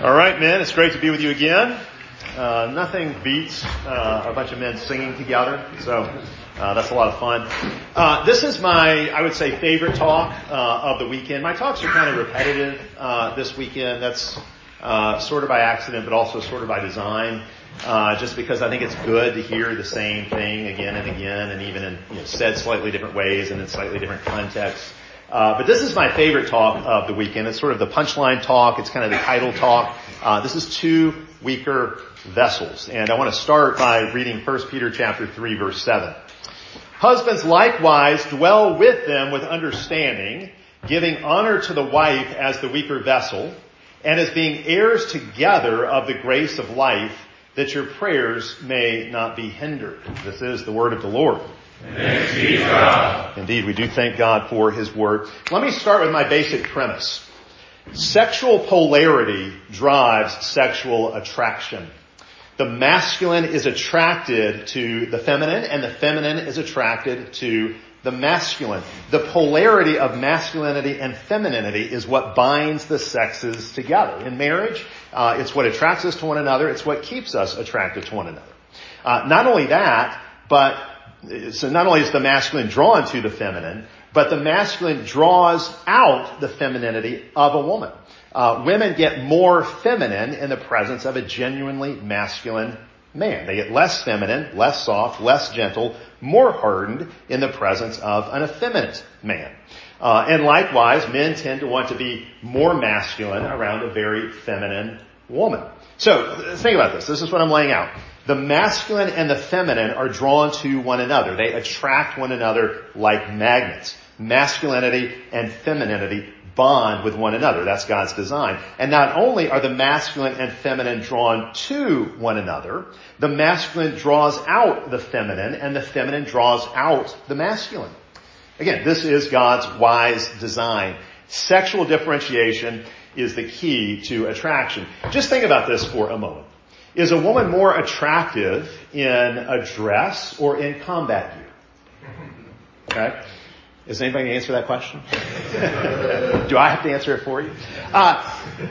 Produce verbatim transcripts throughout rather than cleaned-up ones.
All right, men, it's great to be with you again. Uh, nothing beats uh, a bunch of men singing together, so uh, that's a lot of fun. Uh, this is my, I would say, favorite talk uh, of the weekend. My talks are kind of repetitive uh, this weekend. That's uh, sort of by accident, but also sort of by design, uh, just because I think it's good to hear the same thing again and again, and even in you know, said slightly different ways and in slightly different contexts. Uh, but this is my favorite talk of the weekend. It's sort of the punchline talk. It's kind of the title talk. Uh, this is two weaker vessels. And I want to start by reading First Peter chapter three, verse seven. Husbands likewise dwell with them with understanding, giving honor to the wife as the weaker vessel, and as being heirs together of the grace of life, that your prayers may not be hindered. This is the word of the Lord. Thanks be to God. Indeed, we do thank God for His Word. Let me start with my basic premise. Sexual polarity drives sexual attraction. The masculine is attracted to the feminine, and the feminine is attracted to the masculine. The polarity of masculinity and femininity is what binds the sexes together. In marriage, uh, it's what attracts us to one another. It's what keeps us attracted to one another. Uh, not only that, but So not only is the masculine drawn to the feminine, but the masculine draws out the femininity of a woman. Uh, women get more feminine in the presence of a genuinely masculine man. They get less feminine, less soft, less gentle, more hardened in the presence of an effeminate man. Uh, and likewise, men tend to want to be more masculine around a very feminine woman. So think about this. This is what I'm laying out. The masculine and the feminine are drawn to one another. They attract one another like magnets. Masculinity and femininity bond with one another. That's God's design. And not only are the masculine and feminine drawn to one another, the masculine draws out the feminine and the feminine draws out the masculine. Again, this is God's wise design. Sexual differentiation is the key to attraction. Just think about this for a moment. Is a woman more attractive in a dress or in combat gear? Okay. Is anybody going to answer that question? Do I have to answer it for you? Uh,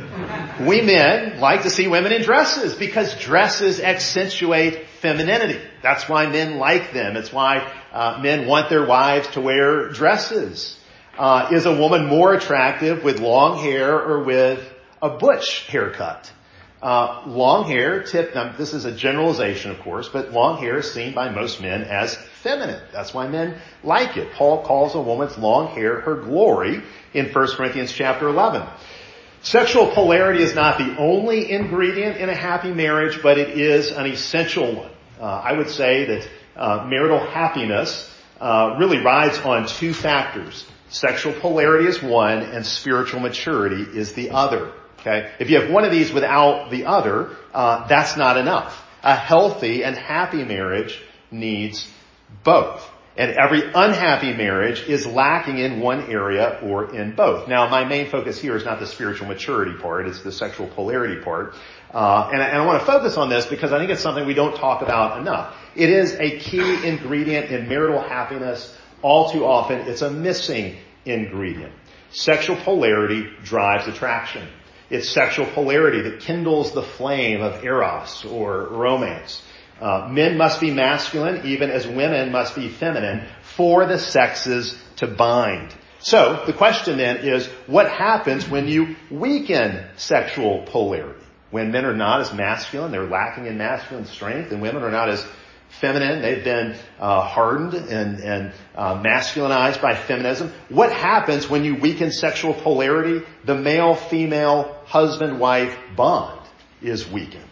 we men like to see women in dresses because dresses accentuate femininity. That's why men like them. It's why uh, men want their wives to wear dresses. Uh, is a woman more attractive with long hair or with a butch haircut? Uh, long hair, tip, now this is a generalization, of course, but long hair is seen by most men as feminine. That's why men like it. Paul calls a woman's long hair her glory in First Corinthians chapter eleven. Sexual polarity is not the only ingredient in a happy marriage, but it is an essential one. Uh, I would say that uh, marital happiness uh, really rides on two factors. Sexual polarity is one, and spiritual maturity is the other. Okay, if you have one of these without the other, uh, that's not enough. A healthy and happy marriage needs both. And every unhappy marriage is lacking in one area or in both. Now, my main focus here is not the spiritual maturity part, it's the sexual polarity part. Uh, and, and I want to focus on this because I think it's something we don't talk about enough. It is a key ingredient in marital happiness. All too often, it's a missing ingredient. Sexual polarity drives attraction. It's sexual polarity that kindles the flame of eros or romance. Uh, men must be masculine, even as women must be feminine, for the sexes to bind. So the question then is, what happens when you weaken sexual polarity? When men are not as masculine, they're lacking in masculine strength, and women are not as feminine, they've been uh, hardened and, and uh, masculinized by feminism. What happens when you weaken sexual polarity? The male-female husband-wife bond is weakened.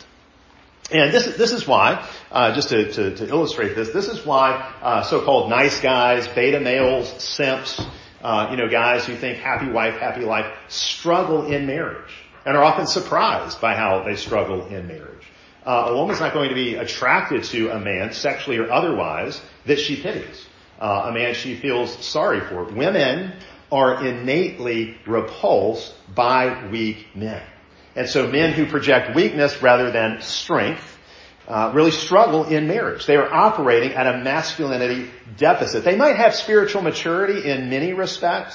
And this, this is why, uh, just to, to, to illustrate this, this is why uh, so-called nice guys, beta males, simps, uh, you know, guys who think happy wife, happy life, struggle in marriage and are often surprised by how they struggle in marriage. Uh, a woman's not going to be attracted to a man, sexually or otherwise, that she pities. Uh, a man she feels sorry for. Women are innately repulsed by weak men. And so men who project weakness rather than strength uh, really struggle in marriage. They are operating at a masculinity deficit. They might have spiritual maturity in many respects,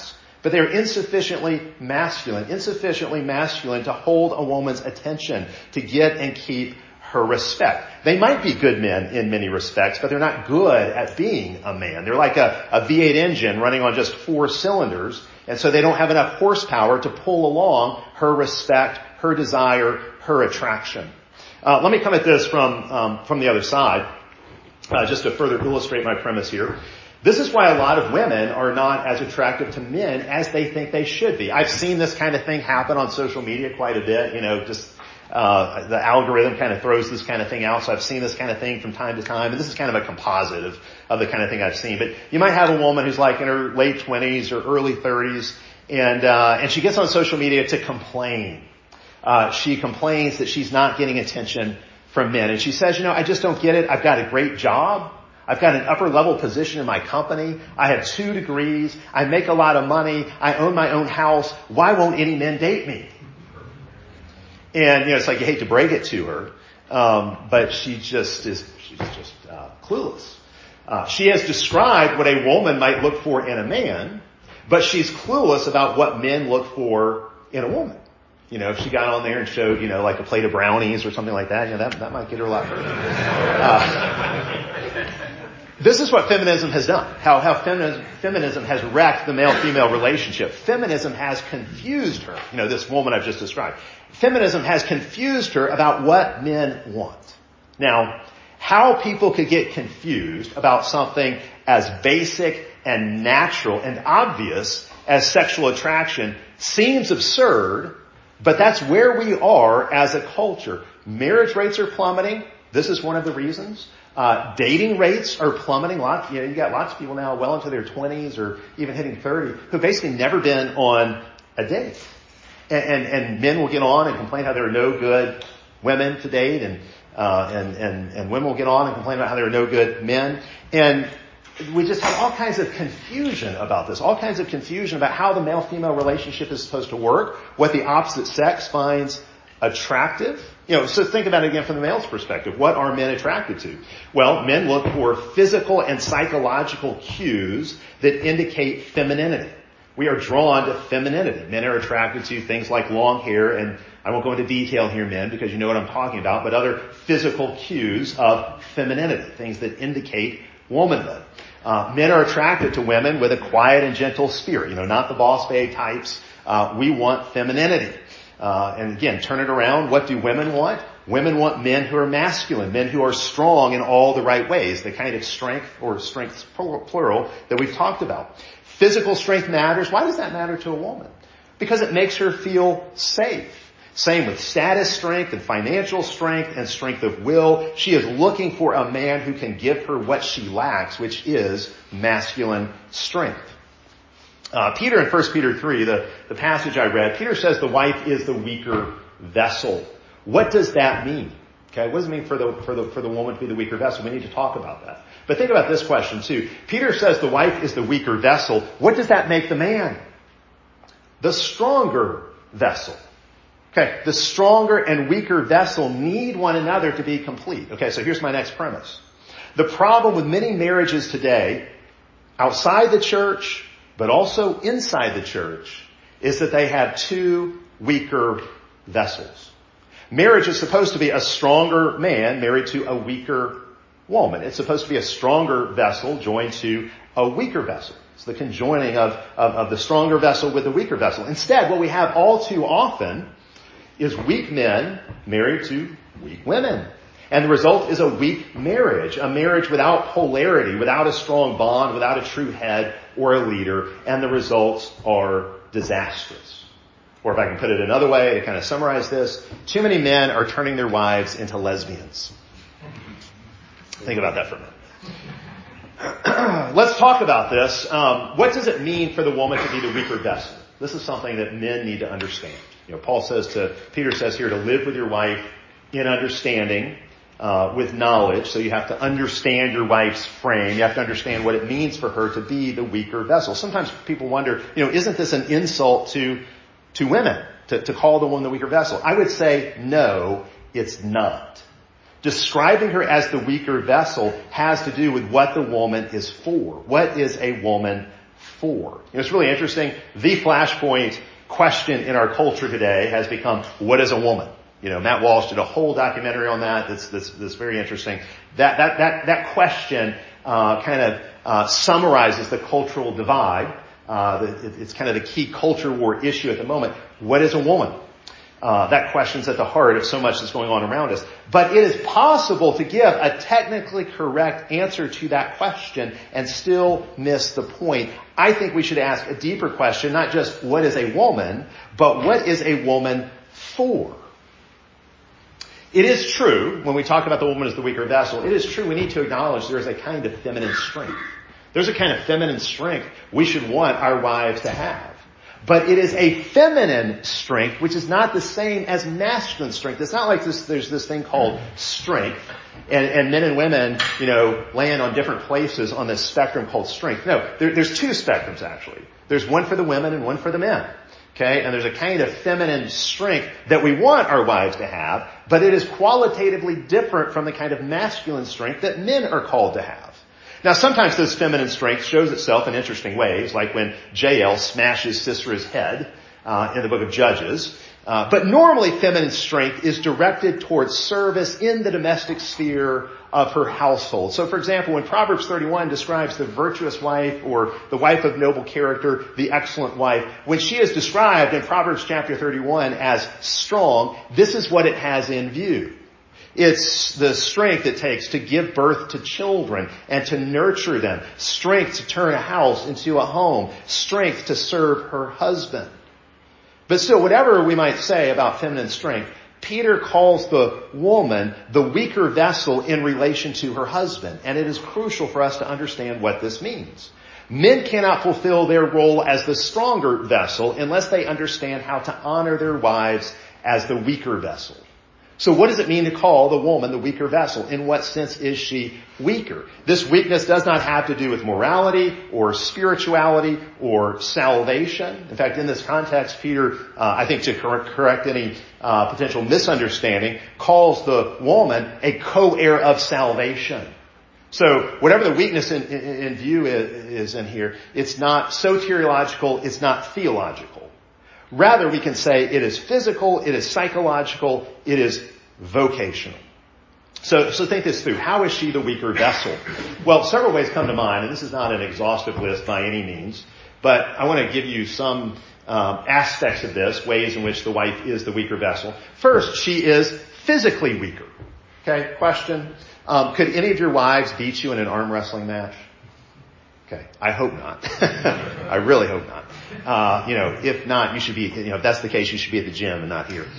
but they're insufficiently masculine, insufficiently masculine to hold a woman's attention, to get and keep her respect. They might be good men in many respects, but they're not good at being a man. They're like a, a V eight engine running on just four cylinders, and so they don't have enough horsepower to pull along her respect, her desire, her attraction. Uh, let me come at this from um, from the other side, uh, just to further illustrate my premise here. This is why a lot of women are not as attractive to men as they think they should be. I've seen this kind of thing happen on social media quite a bit. You know, just uh the algorithm kind of throws this kind of thing out. So I've seen this kind of thing from time to time. And this is kind of a composite of, of the kind of thing I've seen. But you might have a woman who's like in her late twenties or early thirties, and uh and she gets on social media to complain. Uh she complains that she's not getting attention from men. And she says, you know, I just don't get it. I've got a great job. I've got an upper level position in my company. I have two degrees. I make a lot of money. I own my own house. Why won't any men date me? And, you know, it's like you hate to break it to her, um, but she just is, she's just uh, clueless. Uh, she has described what a woman might look for in a man, but she's clueless about what men look for in a woman. You know, if she got on there and showed, you know, like a plate of brownies or something like that, you know, that, that might get her a lot further. Uh, This is what feminism has done. How, how feminism, feminism has wrecked the male-female relationship. Feminism has confused her. You know, this woman I've just described. Feminism has confused her about what men want. Now, how people could get confused about something as basic and natural and obvious as sexual attraction seems absurd, but that's where we are as a culture. Marriage rates are plummeting. This is one of the reasons. Uh, dating rates are plummeting. Lots, you know, you got lots of people now well into their twenties or even hitting thirty who've basically never been on a date. And, and, and men will get on and complain how there are no good women to date, and, uh, and, and, and women will get on and complain about how there are no good men. And we just have all kinds of confusion about this, all kinds of confusion about how the male-female relationship is supposed to work, what the opposite sex finds attractive. You know, so think about it again from the male's perspective. What are men attracted to? Well, men look for physical and psychological cues that indicate femininity. We are drawn to femininity. Men are attracted to things like long hair, and I won't go into detail here, men, because you know what I'm talking about, but other physical cues of femininity, things that indicate womanhood. Uh, men are attracted to women with a quiet and gentle spirit, you know, not the boss babe types. Uh, we want femininity. Uh, and again, turn it around. What do women want? Women want men who are masculine, men who are strong in all the right ways, the kind of strength, or strengths plural, that we've talked about. Physical strength matters. Why does that matter to a woman? Because it makes her feel safe. Same with status strength and financial strength and strength of will. She is looking for a man who can give her what she lacks, which is masculine strength. Uh, Peter in First Peter three, the, the passage I read, Peter says the wife is the weaker vessel. What does that mean? Okay, what does it mean for the, for the, for the woman to be the weaker vessel? We need to talk about that. But think about this question too. Peter says the wife is the weaker vessel. What does that make the man? The stronger vessel. Okay, the stronger and weaker vessel need one another to be complete. Okay, so here's my next premise. The problem with many marriages today, outside the church, but also inside the church, is that they have two weaker vessels. Marriage is supposed to be a stronger man married to a weaker woman. It's supposed to be a stronger vessel joined to a weaker vessel. It's the conjoining of, of, of the stronger vessel with the weaker vessel. Instead, what we have all too often is weak men married to weak women. And the result is a weak marriage, a marriage without polarity, without a strong bond, without a true head or a leader, and the results are disastrous. Or if I can put it another way to kind of summarize this, too many men are turning their wives into lesbians. Think about that for a minute. Let's talk about this. Um, what does it mean for the woman to be the weaker vessel? This is something that men need to understand. You know, Paul says to, Peter says here to live with your wife in understanding, uh, with knowledge. So you have to understand your wife's frame. You have to understand what it means for her to be the weaker vessel. Sometimes people wonder, you know, isn't this an insult to, to women to, to call the woman the weaker vessel? I would say no, it's not. Describing her as the weaker vessel has to do with what the woman is for. What is a woman for? You know, it's really interesting. The flashpoint question in our culture today has become, what is a woman? You know, Matt Walsh did a whole documentary on that. That's, that's, that's very interesting. That, that, that, that question, uh, kind of, uh, summarizes the cultural divide. Uh, the, it's kind of the key culture war issue at the moment. What is a woman? Uh, that question's at the heart of so much that's going on around us. But it is possible to give a technically correct answer to that question and still miss the point. I think we should ask a deeper question, not just what is a woman, but what is a woman for? It is true, when we talk about the woman as the weaker vessel, it is true we need to acknowledge there is a kind of feminine strength. There's a kind of feminine strength we should want our wives to have. But it is a feminine strength, which is not the same as masculine strength. It's not like this, there's this thing called strength, and, and men and women, you know, land on different places on this spectrum called strength. No, there, there's two spectrums actually. There's one for the women and one for the men. Okay, and there's a kind of feminine strength that we want our wives to have, but it is qualitatively different from the kind of masculine strength that men are called to have. Now, sometimes this feminine strength shows itself in interesting ways, like when Jael smashes Sisera's head uh, in the book of Judges. Uh, but normally, feminine strength is directed towards service in the domestic sphere of her household. So, for example, when Proverbs thirty-one describes the virtuous wife or the wife of noble character, the excellent wife, when she is described in Proverbs chapter thirty-one as strong, this is what it has in view. It's the strength it takes to give birth to children and to nurture them. Strength to turn a house into a home. Strength to serve her husband. But still, whatever we might say about feminine strength, Peter calls the woman the weaker vessel in relation to her husband. And it is crucial for us to understand what this means. Men cannot fulfill their role as the stronger vessel unless they understand how to honor their wives as the weaker vessel. So what does it mean to call the woman the weaker vessel? In what sense is she weaker? This weakness does not have to do with morality or spirituality or salvation. In fact, in this context, Peter, uh, I think to correct, correct any uh, potential misunderstanding, calls the woman a co-heir of salvation. So whatever the weakness in, in, in view is, is in here, it's not soteriological, it's not theological. Rather, we can say it is physical, it is psychological, it is vocational. So, so think this through. How is she the weaker vessel? Well, several ways come to mind, and this is not an exhaustive list by any means, but I want to give you some um, aspects of this, ways in which the wife is the weaker vessel. First, she is physically weaker. Okay, question. Um, could any of your wives beat you in an arm wrestling match? Okay, I hope not. I really hope not. Uh, you know, if not, you should be, you know, if that's the case, you should be at the gym and not here.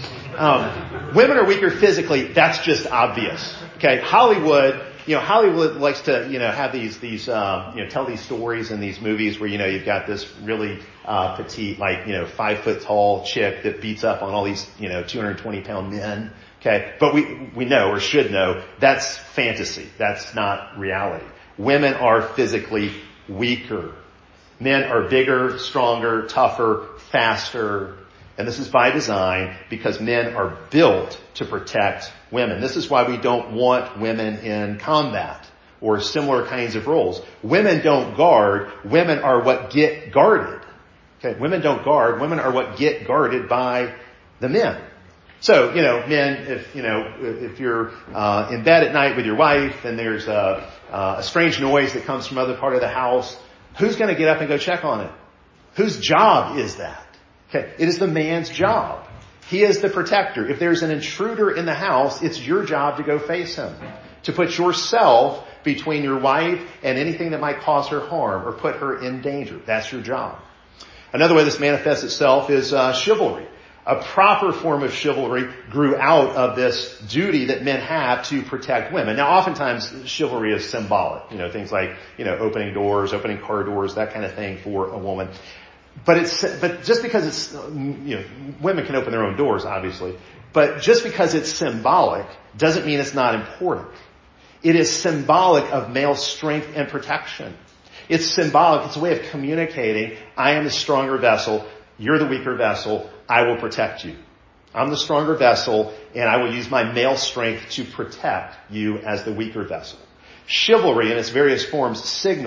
Um, women are weaker physically. That's just obvious. Okay, Hollywood, you know, Hollywood likes to, you know, have these, these, um, you know, tell these stories in these movies where, you know, you've got this really, uh, petite, like, you know, five foot tall chick that beats up on all these, you know, two hundred twenty pound men. Okay, but we, we know or should know that's fantasy. That's not reality. Women are physically weaker. Men are bigger, stronger, tougher, faster. And this is by design because men are built to protect women. This is why we don't want women in combat or similar kinds of roles. Women don't guard. Women are what get guarded. Okay, women don't guard. Women are what get guarded by the men. So, you know, men, if, you know, if you're uh, in bed at night with your wife and there's a, uh, a strange noise that comes from other part of the house, who's going to get up and go check on it? Whose job is that? Okay, it is the man's job. He is the protector. If there's an intruder in the house, it's your job to go face him, to put yourself between your wife and anything that might cause her harm or put her in danger. That's your job. Another way this manifests itself is uh, chivalry. A proper form of chivalry grew out of this duty that men have to protect women. Now, oftentimes, chivalry is symbolic. You know, things like, you know, opening doors, opening car doors, that kind of thing for a woman. But it's, but just because it's, you know, women can open their own doors, obviously. But just because it's symbolic doesn't mean it's not important. It is symbolic of male strength and protection. It's symbolic. It's a way of communicating, I am the stronger vessel, you're the weaker vessel, I will protect you. I'm the stronger vessel, and I will use my male strength to protect you as the weaker vessel. Chivalry in its various forms signals,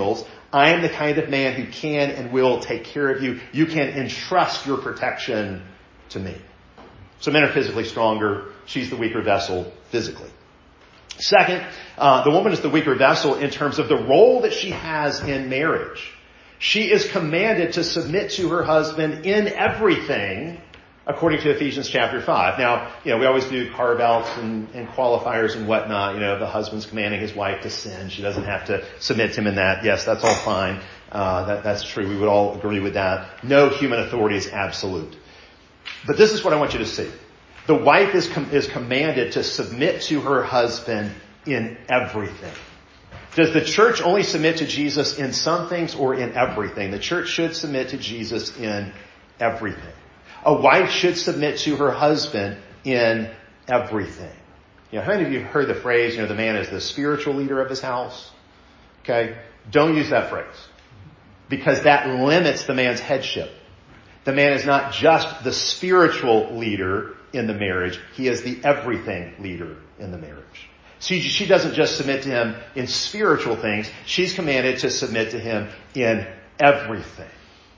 I am the kind of man who can and will take care of you. You can entrust your protection to me. So men are physically stronger. She's the weaker vessel physically. Second, uh, the woman is the weaker vessel in terms of the role that she has in marriage. She is commanded to submit to her husband in everything, according to Ephesians chapter five. Now, you know, we always do carve-outs and, and qualifiers and whatnot. You know, the husband's commanding his wife to sin. She doesn't have to submit to him in that. Yes, that's all fine. Uh, that, that's true. We would all agree with that. No human authority is absolute. But this is what I want you to see. The wife is com- is commanded to submit to her husband in everything. Does the church only submit to Jesus in some things or in everything? The church should submit to Jesus in everything. A wife should submit to her husband in everything. You know, how many of you have heard the phrase, you know, the man is the spiritual leader of his house? Okay? Don't use that phrase. Because that limits the man's headship. The man is not just the spiritual leader in the marriage. He is the everything leader in the marriage. She, she doesn't just submit to him in spiritual things. She's commanded to submit to him in everything.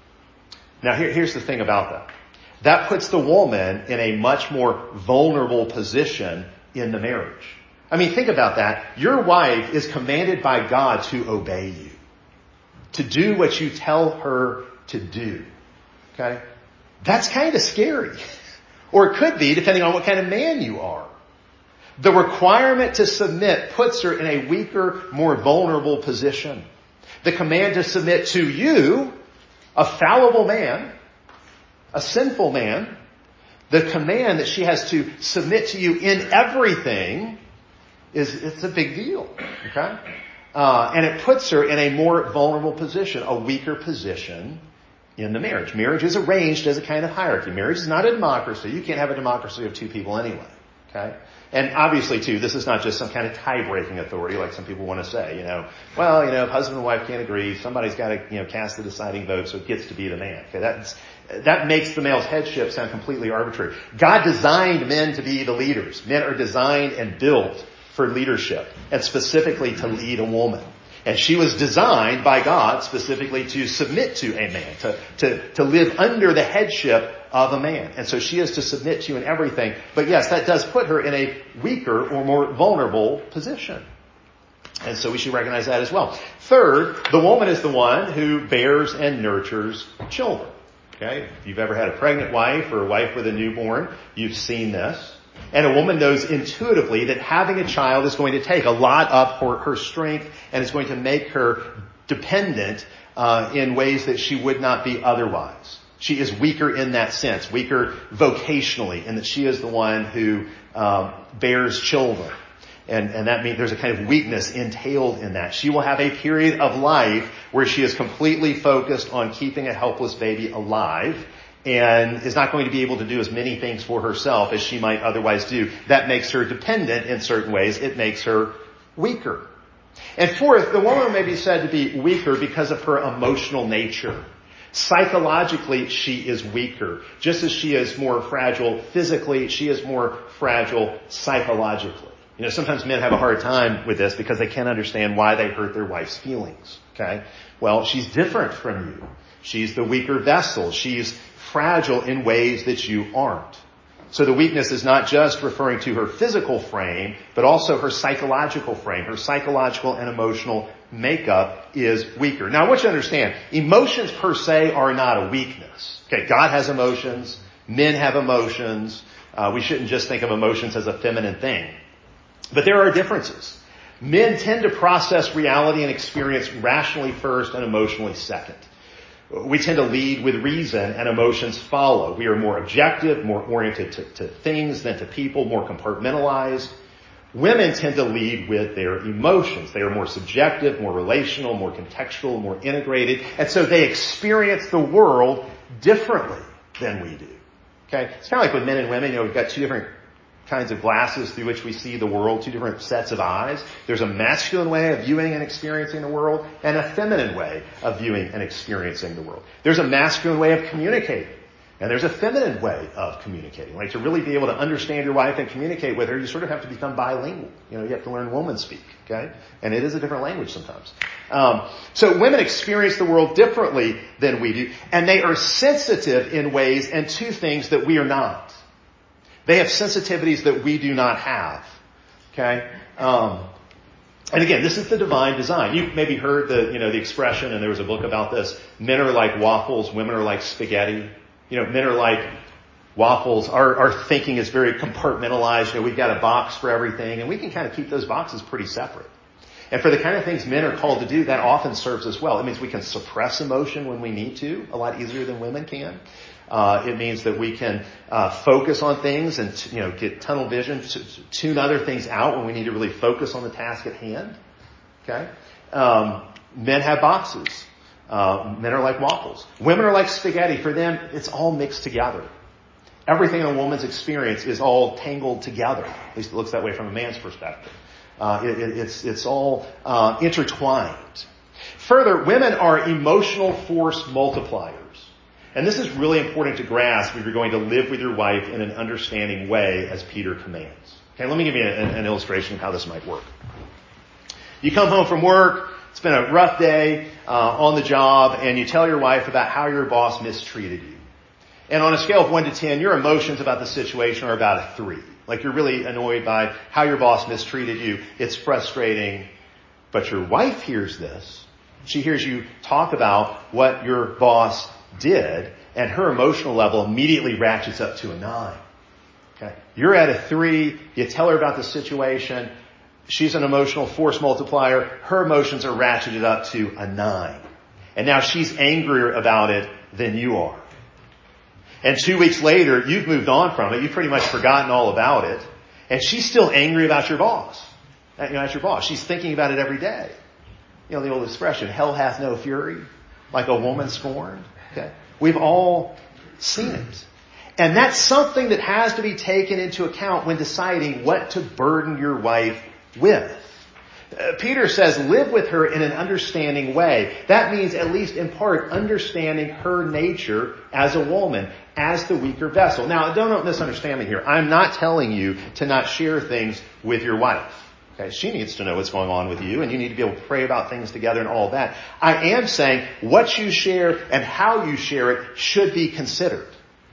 Now here, here's the thing about that. That puts the woman in a much more vulnerable position in the marriage. I mean, think about that. Your wife is commanded by God to obey you. To do what you tell her to do. Okay? That's kind of scary. Or it could be, depending on what kind of man you are. The requirement to submit puts her in a weaker, more vulnerable position. The command to submit to you, a fallible man, a sinful man, the command that she has to submit to you in everything is, it's a big deal. Okay? Uh, and it puts her in a more vulnerable position, a weaker position in the marriage. Marriage is arranged as a kind of hierarchy. Marriage is not a democracy. You can't have a democracy of two people anyway. Okay? And obviously, too, this is not just some kind of tie-breaking authority like some people want to say, you know. Well, you know, if husband and wife can't agree, somebody's got to, you know, cast the deciding vote, so it gets to be the man. Okay, that's, that makes the male's headship sound completely arbitrary. God designed men to be the leaders. Men are designed and built for leadership, and specifically to lead a woman. And she was designed by God specifically to submit to a man, to, to, to live under the headship of a man. And so she is to submit to you in everything. But yes, that does put her in a weaker or more vulnerable position. And so we should recognize that as well. Third, the woman is the one who bears and nurtures children. Okay? If you've ever had a pregnant wife or a wife with a newborn, you've seen this. And a woman knows intuitively that having a child is going to take a lot of her, her strength and is going to make her dependent uh, in ways that she would not be otherwise. She is weaker in that sense, weaker vocationally, in that she is the one who um, bears children. And, and that means there's a kind of weakness entailed in that. She will have a period of life where she is completely focused on keeping a helpless baby alive and is not going to be able to do as many things for herself as she might otherwise do. That makes her dependent in certain ways. It makes her weaker. And fourth, the woman may be said to be weaker because of her emotional nature. Psychologically, she is weaker. Just as she is more fragile physically, she is more fragile psychologically. You know, sometimes men have a hard time with this because they can't understand why they hurt their wife's feelings. Okay? Well, she's different from you. She's the weaker vessel. She's fragile in ways that you aren't. So the weakness is not just referring to her physical frame, but also her psychological frame. Her psychological and emotional makeup is weaker. Now I want you to understand, emotions per se are not a weakness. Okay, God has emotions. Men have emotions. Uh, we shouldn't just think of emotions as a feminine thing. But there are differences. Men tend to process reality and experience rationally first and emotionally second. We tend to lead with reason and emotions follow. We are more objective, more oriented to, to things than to people, more compartmentalized. Women tend to lead with their emotions. They are more subjective, more relational, more contextual, more integrated. And so they experience the world differently than we do. Okay? It's kind of like with men and women. You know, we've got two different kinds of glasses through which we see the world, two different sets of eyes. There's a masculine way of viewing and experiencing the world and a feminine way of viewing and experiencing the world. There's a masculine way of communicating. And there's a feminine way of communicating. Like to really be able to understand your wife and communicate with her, you sort of have to become bilingual. You know, you have to learn woman speak, okay? And it is a different language sometimes. Um, so women experience the world differently than we do. And they are sensitive in ways and to things that we are not. They have sensitivities that we do not have, okay? Um, and again, this is the divine design. You've maybe heard the, you know, the expression, and there was a book about this, men are like waffles, women are like spaghetti. You know, men are like waffles. Our, our thinking is very compartmentalized. You know, we've got a box for everything, and we can kind of keep those boxes pretty separate. And for the kind of things men are called to do, that often serves us well. It means we can suppress emotion when we need to, a lot easier than women can. Uh, it means that we can uh, focus on things and, you know, get tunnel vision, to, to tune other things out when we need to really focus on the task at hand. Okay? Um, men have boxes. Uh, men are like waffles. Women are like spaghetti. For them, it's all mixed together. Everything in a woman's experience is all tangled together. At least it looks that way from a man's perspective. Uh, it, it, it's, it's all uh, intertwined. Further, women are emotional force multipliers. And this is really important to grasp if you're going to live with your wife in an understanding way as Peter commands. Okay, let me give you an, an illustration of how this might work. You come home from work. It's been a rough day uh, on the job, and you tell your wife about how your boss mistreated you. And on a scale of one to ten, your emotions about the situation are about a three. Like you're really annoyed by how your boss mistreated you. It's frustrating. But your wife hears this. She hears you talk about what your boss did, and her emotional level immediately ratchets up to a nine. Okay, you're at a three. You tell her about the situation. She's an emotional force multiplier. Her emotions are ratcheted up to a nine. And now she's angrier about it than you are. And two weeks later, you've moved on from it. You've pretty much forgotten all about it. And she's still angry about your boss. You know, that's your boss. She's thinking about it every day. You know, the old expression, hell hath no fury, like a woman scorned. Okay. We've all seen it. And that's something that has to be taken into account when deciding what to burden your wife with. Uh, Peter says, live with her in an understanding way. That means, at least in part, understanding her nature as a woman, as the weaker vessel. Now, don't misunderstand me here. I'm not telling you to not share things with your wife. Okay, she needs to know what's going on with you, and you need to be able to pray about things together and all that. I am saying what you share and how you share it should be considered.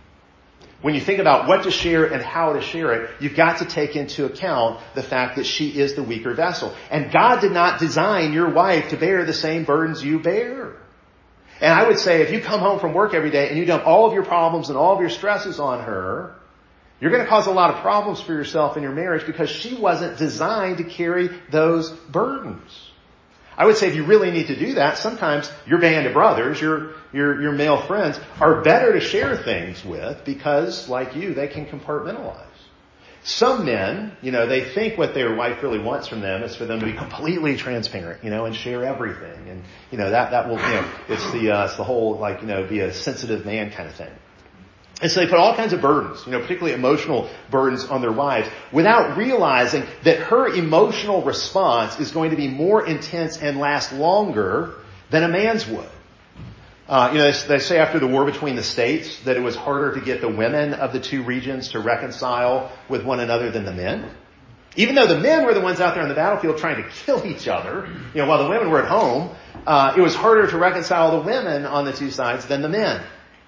When you think about what to share and how to share it, you've got to take into account the fact that she is the weaker vessel. And God did not design your wife to bear the same burdens you bear. And I would say if you come home from work every day and you dump all of your problems and all of your stresses on her, you're going to cause a lot of problems for yourself in your marriage because she wasn't designed to carry those burdens. I would say if you really need to do that, sometimes your band of brothers, your, your, your male friends are better to share things with because, like you, they can compartmentalize. Some men, you know, they think what their wife really wants from them is for them to be completely transparent, you know, and share everything. And, you know, that, that will, you know, it's the, uh, it's the whole, like, you know, be a sensitive man kind of thing. And so they put all kinds of burdens, you know, particularly emotional burdens on their wives without realizing that her emotional response is going to be more intense and last longer than a man's would. Uh, you know, they, they say after the war between the states that it was harder to get the women of the two regions to reconcile with one another than the men. Even though the men were the ones out there on the battlefield trying to kill each other, you know, while the women were at home, uh, it was harder to reconcile the women on the two sides than the men.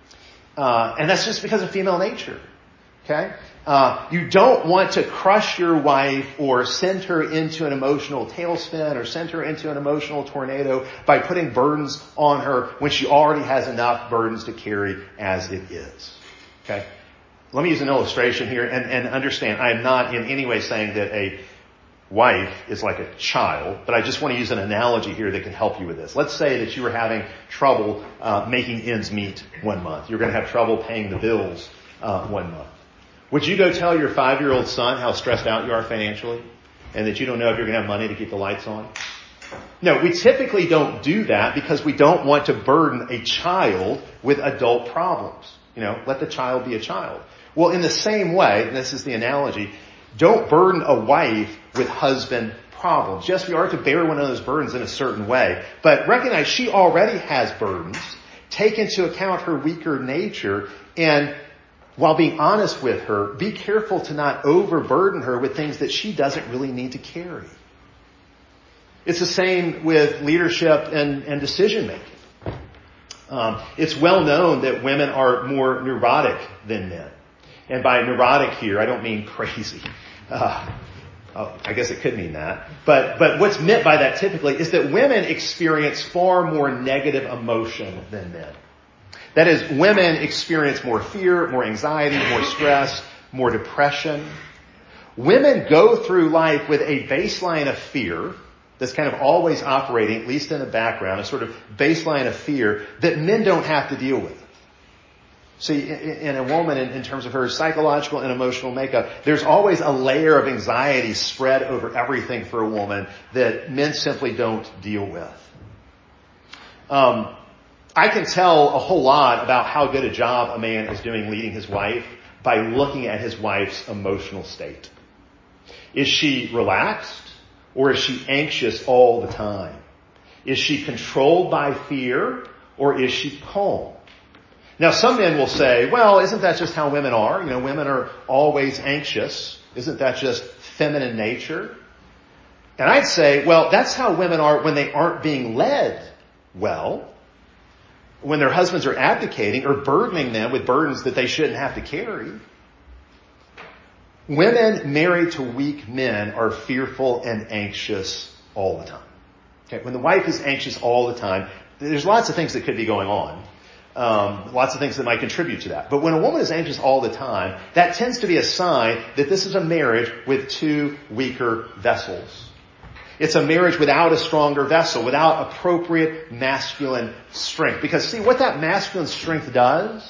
Uh, and that's just because of female nature. Okay? Uh, you don't want to crush your wife or send her into an emotional tailspin or send her into an emotional tornado by putting burdens on her when she already has enough burdens to carry as it is. Okay? Let me use an illustration here and, and understand I am not in any way saying that a wife is like a child, but I just want to use an analogy here that can help you with this. Let's say that you were having trouble uh, making ends meet one month. You're going to have trouble paying the bills uh, one month. Would you go tell your five-year-old son how stressed out you are financially and that you don't know if you're going to have money to keep the lights on? No, we typically don't do that because we don't want to burden a child with adult problems. You know, let the child be a child. Well, in the same way, and this is the analogy, don't burden a wife with husband problems. Yes, we are to bear one of those burdens in a certain way, but recognize she already has burdens. Take into account her weaker nature, and while being honest with her, be careful to not overburden her with things that she doesn't really need to carry. It's the same with leadership and, and decision making. Um, it's well known that women are more neurotic than men. And by neurotic here, I don't mean crazy. Uh, oh, I guess it could mean that. But, but what's meant by that typically is that women experience far more negative emotion than men. That is, women experience more fear, more anxiety, more stress, more depression. Women go through life with a baseline of fear that's kind of always operating, at least in the background, a sort of baseline of fear that men don't have to deal with. See, in a woman, in terms of her psychological and emotional makeup, there's always a layer of anxiety spread over everything for a woman that men simply don't deal with. Um, I can tell a whole lot about how good a job a man is doing leading his wife by looking at his wife's emotional state. Is she relaxed, or is she anxious all the time? Is she controlled by fear, or is she calm? Now, some men will say, well, isn't that just how women are? You know, women are always anxious. Isn't that just feminine nature? And I'd say, well, that's how women are when they aren't being led well, when their husbands are abdicating or burdening them with burdens that they shouldn't have to carry. Women married to weak men are fearful and anxious all the time. Okay, when the wife is anxious all the time, there's lots of things that could be going on. Um, lots of things that might contribute to that. But when a woman is anxious all the time, that tends to be a sign that this is a marriage with two weaker vessels. It's a marriage without a stronger vessel, without appropriate masculine strength. Because see, what that masculine strength does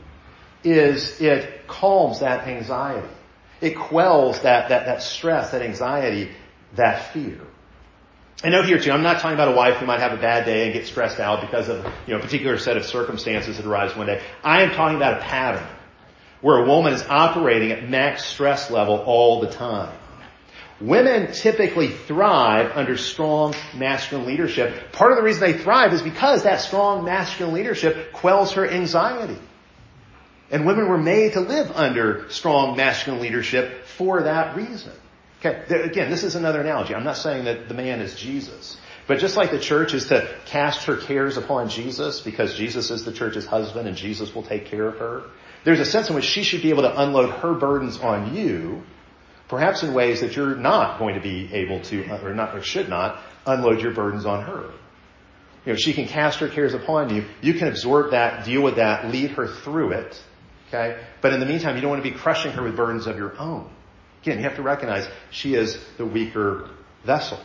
is it calms that anxiety. It quells that, that, that stress, that anxiety, that fear. I know here too, I'm not talking about a wife who might have a bad day and get stressed out because of, you know, a particular set of circumstances that arise one day. I am talking about a pattern where a woman is operating at max stress level all the time. Women typically thrive under strong masculine leadership. Part of the reason they thrive is because that strong masculine leadership quells her anxiety. And women were made to live under strong masculine leadership for that reason. Okay, again, this is another analogy. I'm not saying that the man is Jesus. But just like the church is to cast her cares upon Jesus because Jesus is the church's husband and Jesus will take care of her, there's a sense in which she should be able to unload her burdens on you, perhaps in ways that you're not going to be able to, or not, or should not, unload your burdens on her. You know, she can cast her cares upon you. You can absorb that, deal with that, lead her through it. Okay? But in the meantime, you don't want to be crushing her with burdens of your own. Again, you have to recognize she is the weaker vessel.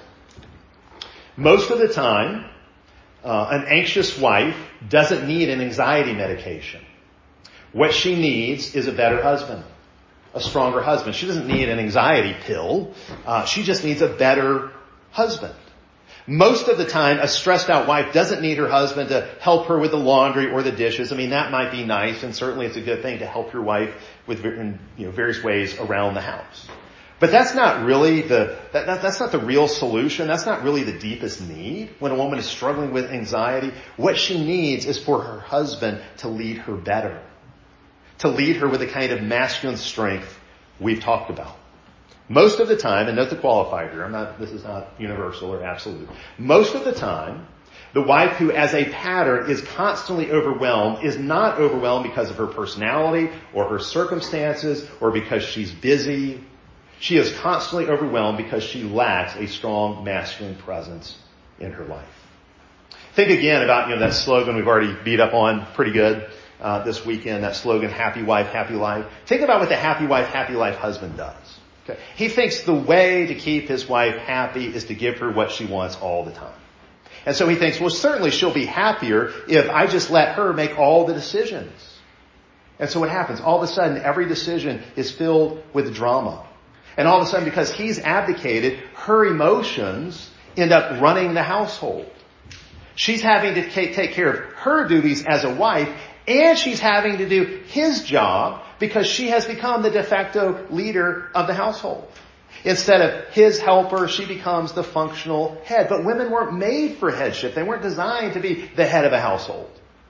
Most of the time, uh, an anxious wife doesn't need an anxiety medication. What she needs is a better husband, a stronger husband. She doesn't need an anxiety pill. Uh, she just needs a better husband. Most of the time, a stressed out wife doesn't need her husband to help her with the laundry or the dishes. I mean, that might be nice, and certainly it's a good thing to help your wife with, in, you know, various ways around the house. But that's not really the, that, that, that's not the real solution. That's not really the deepest need when a woman is struggling with anxiety. What she needs is for her husband to lead her better, to lead her with the kind of masculine strength we've talked about. Most of the time, and note the qualifier here, I'm not, this is not universal or absolute. Most of the time, the wife who as a pattern is constantly overwhelmed is not overwhelmed because of her personality or her circumstances or because she's busy. She is constantly overwhelmed because she lacks a strong masculine presence in her life. Think again about, you know, that slogan we've already beat up on pretty good uh, this weekend, that slogan, happy wife, happy life. Think about what the happy wife, happy life husband does. Okay. He thinks the way to keep his wife happy is to give her what she wants all the time. And so he thinks, well, certainly she'll be happier if I just let her make all the decisions. And so what happens? All of a sudden, every decision is filled with drama. And all of a sudden, because he's abdicated, her emotions end up running the household. She's having to take care of her duties as a wife, and she's having to do his job because she has become the de facto leader of the household. Instead of his helper, she becomes the functional head. But women weren't made for headship. They weren't designed to be the head of a household.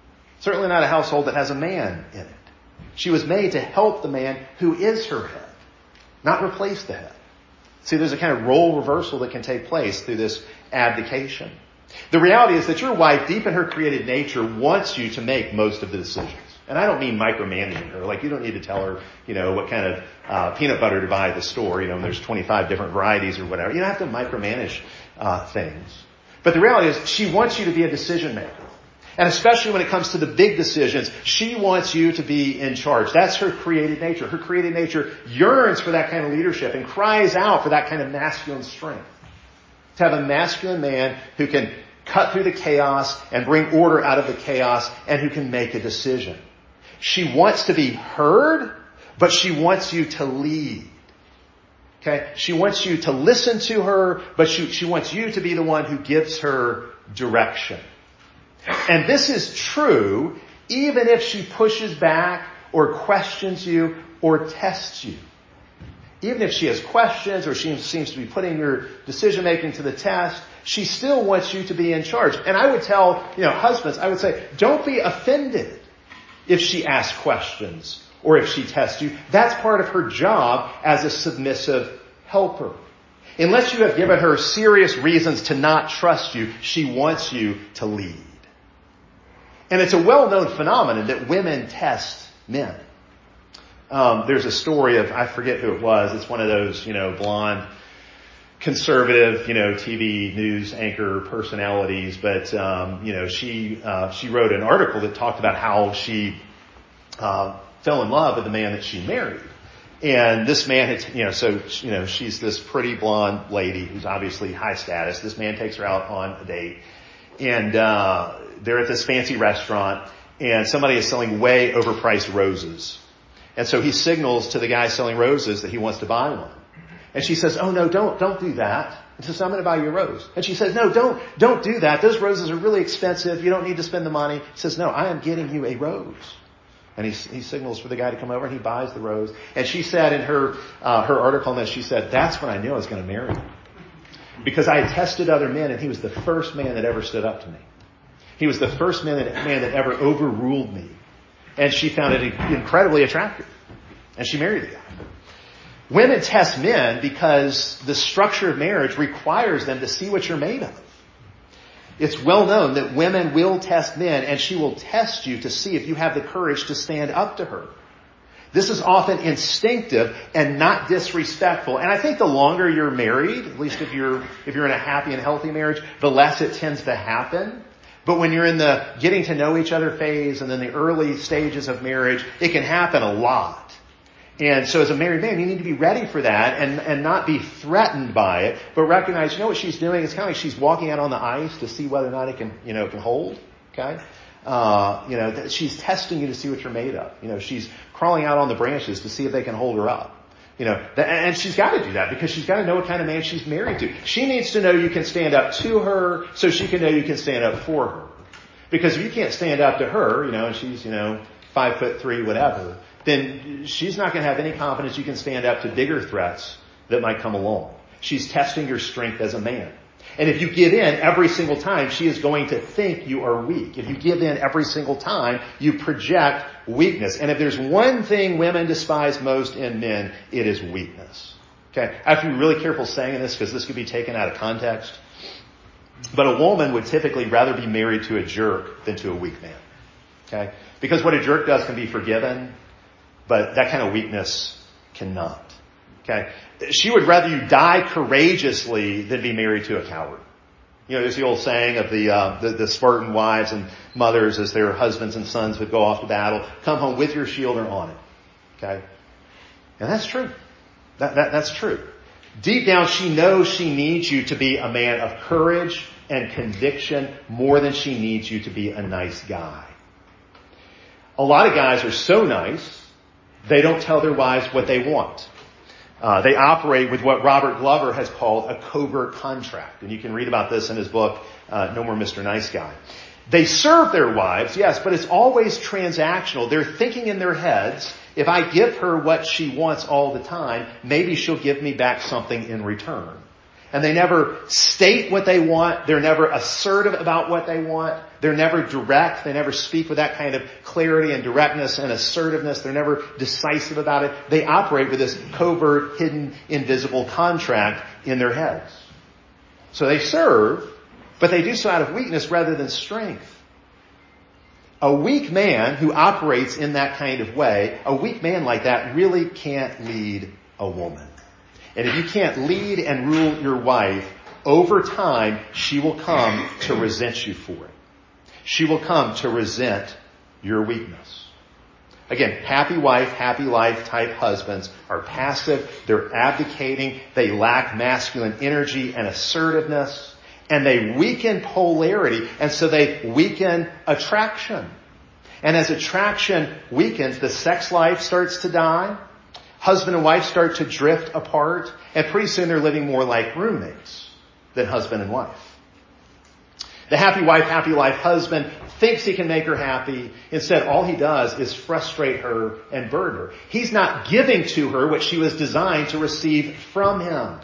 Certainly not a household that has a man in it. She was made to help the man who is her head, not replace the head. See, there's a kind of role reversal that can take place through this abdication. The reality is that your wife, deep in her created nature, wants you to make most of the decisions. And I don't mean micromanaging her. Like, you don't need to tell her, you know, what kind of uh, peanut butter to buy at the store. You know, and there's twenty-five different varieties or whatever. You don't have to micromanage uh, things. But the reality is she wants you to be a decision maker. And especially when it comes to the big decisions, she wants you to be in charge. That's her created nature. Her created nature yearns for that kind of leadership and cries out for that kind of masculine strength. To have a masculine man who can cut through the chaos and bring order out of the chaos and who can make a decision. She wants to be heard, but she wants you to lead. Okay? She wants you to listen to her, but she, she wants you to be the one who gives her direction. And this is true even if she pushes back or questions you or tests you. Even if she has questions or she seems to be putting your decision making to the test, she still wants you to be in charge. And I would tell, you know, husbands, I would say, don't be offended if she asks questions or if she tests you. That's part of her job as a submissive helper. Unless you have given her serious reasons to not trust you, she wants you to lead. And it's a well-known phenomenon that women test men. Um, there's a story of, I forget who it was. It's one of those, you know, blonde, conservative, you know, T V news anchor personalities. But, um, you know, she, uh, she wrote an article that talked about how she, uh, fell in love with the man that she married. And this man had, you know, so, you know, she's this pretty blonde lady who's obviously high status. This man takes her out on a date. And, uh, they're at this fancy restaurant and somebody is selling way overpriced roses. And so he signals to the guy selling roses that he wants to buy one. And she says, oh no, don't, don't do that. He says, I'm going to buy you a rose. And she says, no, don't, don't do that. Those roses are really expensive. You don't need to spend the money. He says, no, I am getting you a rose. And he, he signals for the guy to come over and he buys the rose. And she said in her, uh, her article on this, she said, that's when I knew I was going to marry him. Because I had tested other men and he was the first man that ever stood up to me. He was the first man that, man that ever overruled me. And she found it incredibly attractive. And she married the guy. Women test men because the structure of marriage requires them to see what you're made of. It's well known that women will test men and she will test you to see if you have the courage to stand up to her. This is often instinctive and not disrespectful. And I think the longer you're married, at least if you're, if you're in a happy and healthy marriage, the less it tends to happen. But when you're in the getting to know each other phase and then the early stages of marriage, it can happen a lot. And so as a married man, you need to be ready for that and, and not be threatened by it, but recognize, you know what she's doing? It's kind of like she's walking out on the ice to see whether or not it can, you know, it can hold. Okay. Uh, you know, she's testing you to see what you're made of. You know, she's crawling out on the branches to see if they can hold her up. You know, and she's got to do that because she's got to know what kind of man she's married to. She needs to know you can stand up to her so she can know you can stand up for her. Because if you can't stand up to her, you know, and she's, you know, five foot three, whatever, then she's not going to have any confidence you can stand up to bigger threats that might come along. She's testing your strength as a man. And if you give in every single time, she is going to think you are weak. If you give in every single time, you project weakness. And if there's one thing women despise most in men, it is weakness. Okay? I have to be really careful saying this because this could be taken out of context. But a woman would typically rather be married to a jerk than to a weak man. Okay? Because what a jerk does can be forgiven, but that kind of weakness cannot. Okay? She would rather you die courageously than be married to a coward. You know, there's the old saying of the, uh, the, the Spartan wives and mothers as their husbands and sons would go off to battle, come home with your shield or on it. Okay? And that's true. That, that, that's true. Deep down, she knows she needs you to be a man of courage and conviction more than she needs you to be a nice guy. A lot of guys are so nice, they don't tell their wives what they want. Uh, they operate with what Robert Glover has called a covert contract. And you can read about this in his book, uh, No More Mister Nice Guy. They serve their wives, yes, but it's always transactional. They're thinking in their heads, if I give her what she wants all the time, maybe she'll give me back something in return. And they never state what they want. They're never assertive about what they want. They're never direct. They never speak with that kind of clarity and directness and assertiveness. They're never decisive about it. They operate with this covert, hidden, invisible contract in their heads. So they serve, but they do so out of weakness rather than strength. A weak man who operates in that kind of way, a weak man like that really can't lead a woman. And if you can't lead and rule your wife, over time, she will come to resent you for it. She will come to resent your weakness. Again, happy wife, happy life type husbands are passive. They're abdicating. They lack masculine energy and assertiveness. And they weaken polarity. And so they weaken attraction. And as attraction weakens, the sex life starts to die. Husband and wife start to drift apart, and pretty soon they're living more like roommates than husband and wife. The happy wife, happy life husband thinks he can make her happy. Instead, all he does is frustrate her and burden her. He's not giving to her what she was designed to receive from him.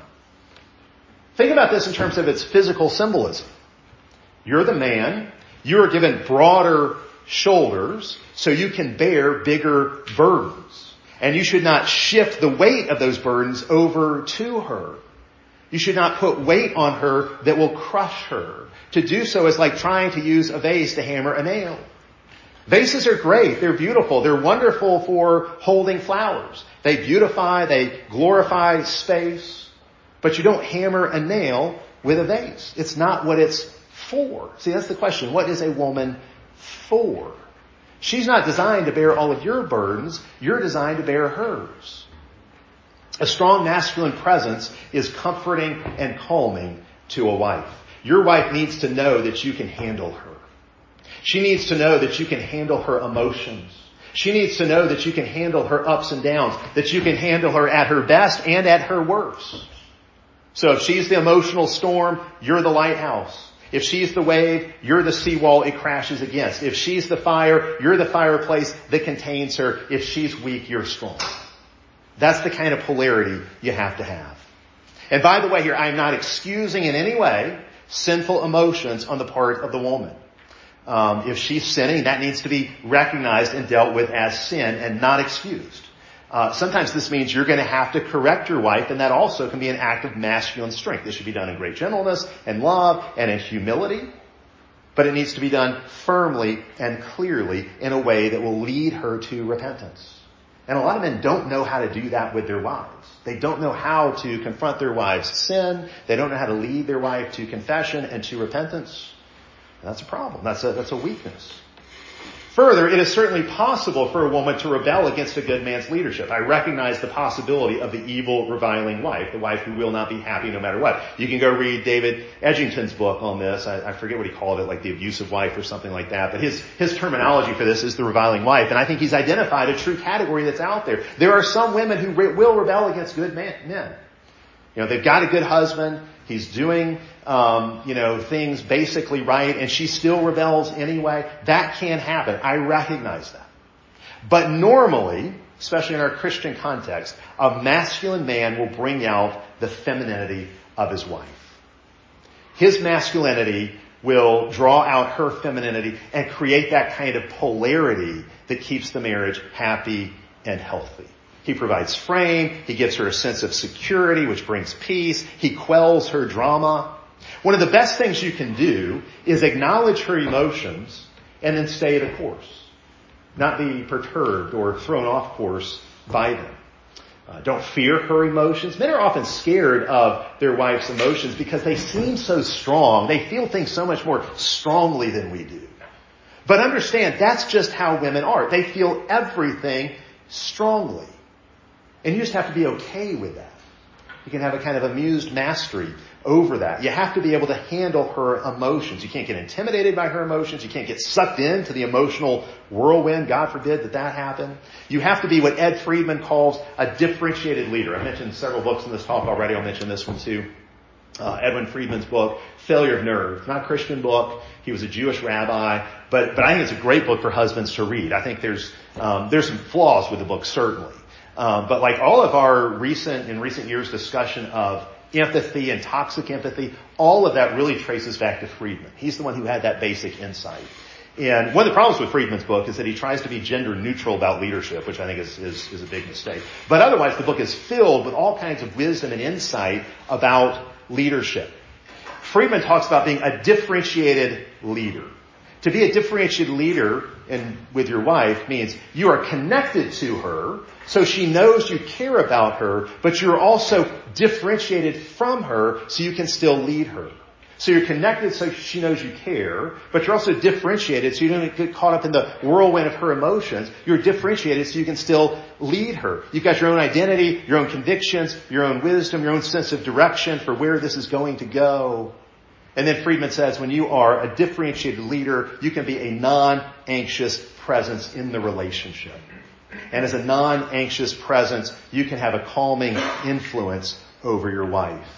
Think about this in terms of its physical symbolism. You're the man. You are given broader shoulders so you can bear bigger burdens. And you should not shift the weight of those burdens over to her. You should not put weight on her that will crush her. To do so is like trying to use a vase to hammer a nail. Vases are great. They're beautiful. They're wonderful for holding flowers. They beautify, they glorify space. But you don't hammer a nail with a vase. It's not what it's for. See, that's the question. What is a woman for? She's not designed to bear all of your burdens. You're designed to bear hers. A strong masculine presence is comforting and calming to a wife. Your wife needs to know that you can handle her. She needs to know that you can handle her emotions. She needs to know that you can handle her ups and downs, that you can handle her at her best and at her worst. So if she's the emotional storm, you're the lighthouse. If she's the wave, you're the seawall it crashes against. If she's the fire, you're the fireplace that contains her. If she's weak, you're strong. That's the kind of polarity you have to have. And by the way here, I'm not excusing in any way sinful emotions on the part of the woman. Um, if she's sinning, that needs to be recognized and dealt with as sin and not excused. Uh, sometimes this means you're going to have to correct your wife, and that also can be an act of masculine strength. This should be done in great gentleness and love and in humility, but it needs to be done firmly and clearly in a way that will lead her to repentance. And a lot of men don't know how to do that with their wives. They don't know how to confront their wives' sin. They don't know how to lead their wife to confession and to repentance. And that's a problem. That's a, that's a weakness. Further, it is certainly possible for a woman to rebel against a good man's leadership. I recognize the possibility of the evil, reviling wife, the wife who will not be happy no matter what. You can go read David Edgington's book on this. I, I forget what he called it, like the abusive wife or something like that. But his, his terminology for this is the reviling wife. And I think he's identified a true category that's out there. There are some women who re- will rebel against good man, men. You know, they've got a good husband. He's doing, um, you know, things basically right, and she still rebels anyway. That can happen. I recognize that. But normally, especially in our Christian context, a masculine man will bring out the femininity of his wife. His masculinity will draw out her femininity and create that kind of polarity that keeps the marriage happy and healthy. He provides frame. He gives her a sense of security, which brings peace. He quells her drama. One of the best things you can do is acknowledge her emotions and then stay the course. Not be perturbed or thrown off course by them. Uh, don't fear her emotions. Men are often scared of their wife's emotions because they seem so strong. They feel things so much more strongly than we do. But understand, that's just how women are. They feel everything strongly. And you just have to be okay with that. You can have a kind of amused mastery over that. You have to be able to handle her emotions. You can't get intimidated by her emotions. You can't get sucked into the emotional whirlwind. God forbid that that happen. You have to be what Ed Friedman calls a differentiated leader. I mentioned several books in this talk already. I'll mention this one too. Uh, Edwin Friedman's book, Failure of Nerve. It's not a Christian book. He was a Jewish rabbi, but, but I think it's a great book for husbands to read. I think there's, um, there's some flaws with the book, certainly. Um, but like all of our recent, in recent years discussion of empathy and toxic empathy, all of that really traces back to Friedman. He's the one who had that basic insight. And one of the problems with Friedman's book is that he tries to be gender neutral about leadership, which I think is, is, is a big mistake. But otherwise, the book is filled with all kinds of wisdom and insight about leadership. Friedman talks about being a differentiated leader. To be a differentiated leader in, with your wife means you are connected to her, so she knows you care about her, but you're also differentiated from her so you can still lead her. So you're connected so she knows you care, but you're also differentiated so you don't get caught up in the whirlwind of her emotions. You're differentiated so you can still lead her. You've got your own identity, your own convictions, your own wisdom, your own sense of direction for where this is going to go. And then Friedman says when you are a differentiated leader, you can be a non-anxious presence in the relationship. And as a non-anxious presence, you can have a calming influence over your wife.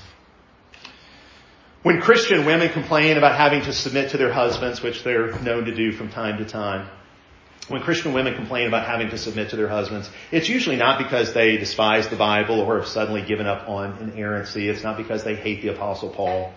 When Christian women complain about having to submit to their husbands, which they're known to do from time to time, when Christian women complain about having to submit to their husbands, it's usually not because they despise the Bible or have suddenly given up on inerrancy. It's not because they hate the Apostle Paul.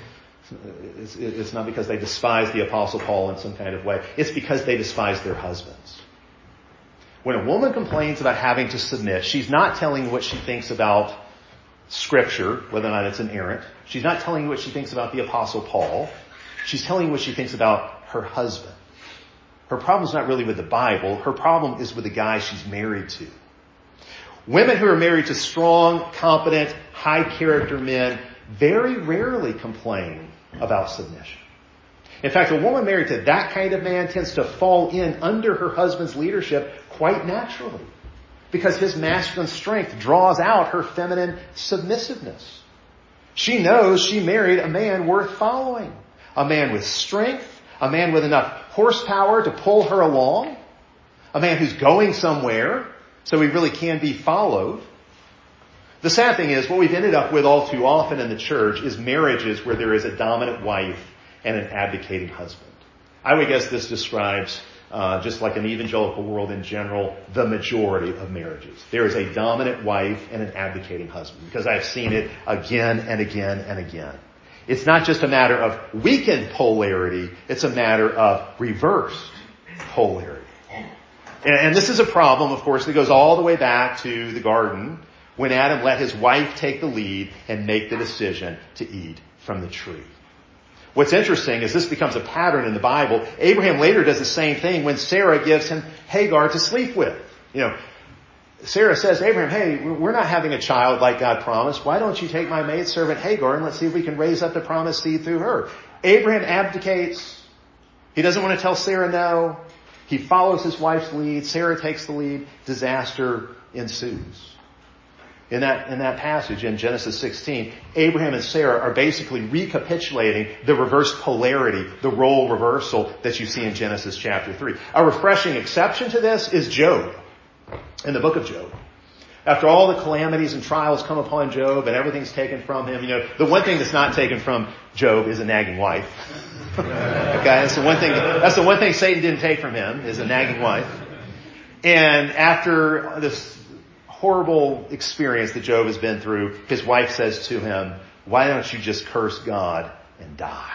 It's, it's not because they despise the Apostle Paul in some kind of way. It's because they despise their husbands. When a woman complains about having to submit, she's not telling what she thinks about Scripture, whether or not it's inerrant. She's not telling you what she thinks about the Apostle Paul. She's telling you what she thinks about her husband. Her problem's not really with the Bible. Her problem is with the guy she's married to. Women who are married to strong, competent, high-character men very rarely complain about submission. In fact, a woman married to that kind of man tends to fall in under her husband's leadership quite naturally, because his masculine strength draws out her feminine submissiveness. She knows she married a man worth following. A man with strength. A man with enough horsepower to pull her along. A man who's going somewhere, so he really can be followed. The sad thing is, what we've ended up with all too often in the church is marriages where there is a dominant wife and an abdicating husband. I would guess this describes Uh, just like an evangelical world in general, the majority of marriages. There is a dominant wife and an abdicating husband, because I've seen it again and again and again. It's not just a matter of weakened polarity, it's a matter of reversed polarity. And, and this is a problem, of course, that goes all the way back to the garden, when Adam let his wife take the lead and make the decision to eat from the tree. What's interesting is this becomes a pattern in the Bible. Abraham later does the same thing when Sarah gives him Hagar to sleep with. You know, Sarah says to Abraham, hey, we're not having a child like God promised. Why don't you take my maidservant Hagar and let's see if we can raise up the promised seed through her. Abraham abdicates. He doesn't want to tell Sarah no. He follows his wife's lead. Sarah takes the lead. Disaster ensues. In that, in that passage in Genesis sixteen, Abraham and Sarah are basically recapitulating the reverse polarity, the role reversal that you see in Genesis chapter three. A refreshing exception to this is Job, in the book of Job. After all the calamities and trials come upon Job and everything's taken from him, you know, the one thing that's not taken from Job is a nagging wife. Okay, that's the one thing, that's the one thing Satan didn't take from him, is a nagging wife. And after this horrible experience that Job has been through, his wife says to him, why don't you just curse God and die?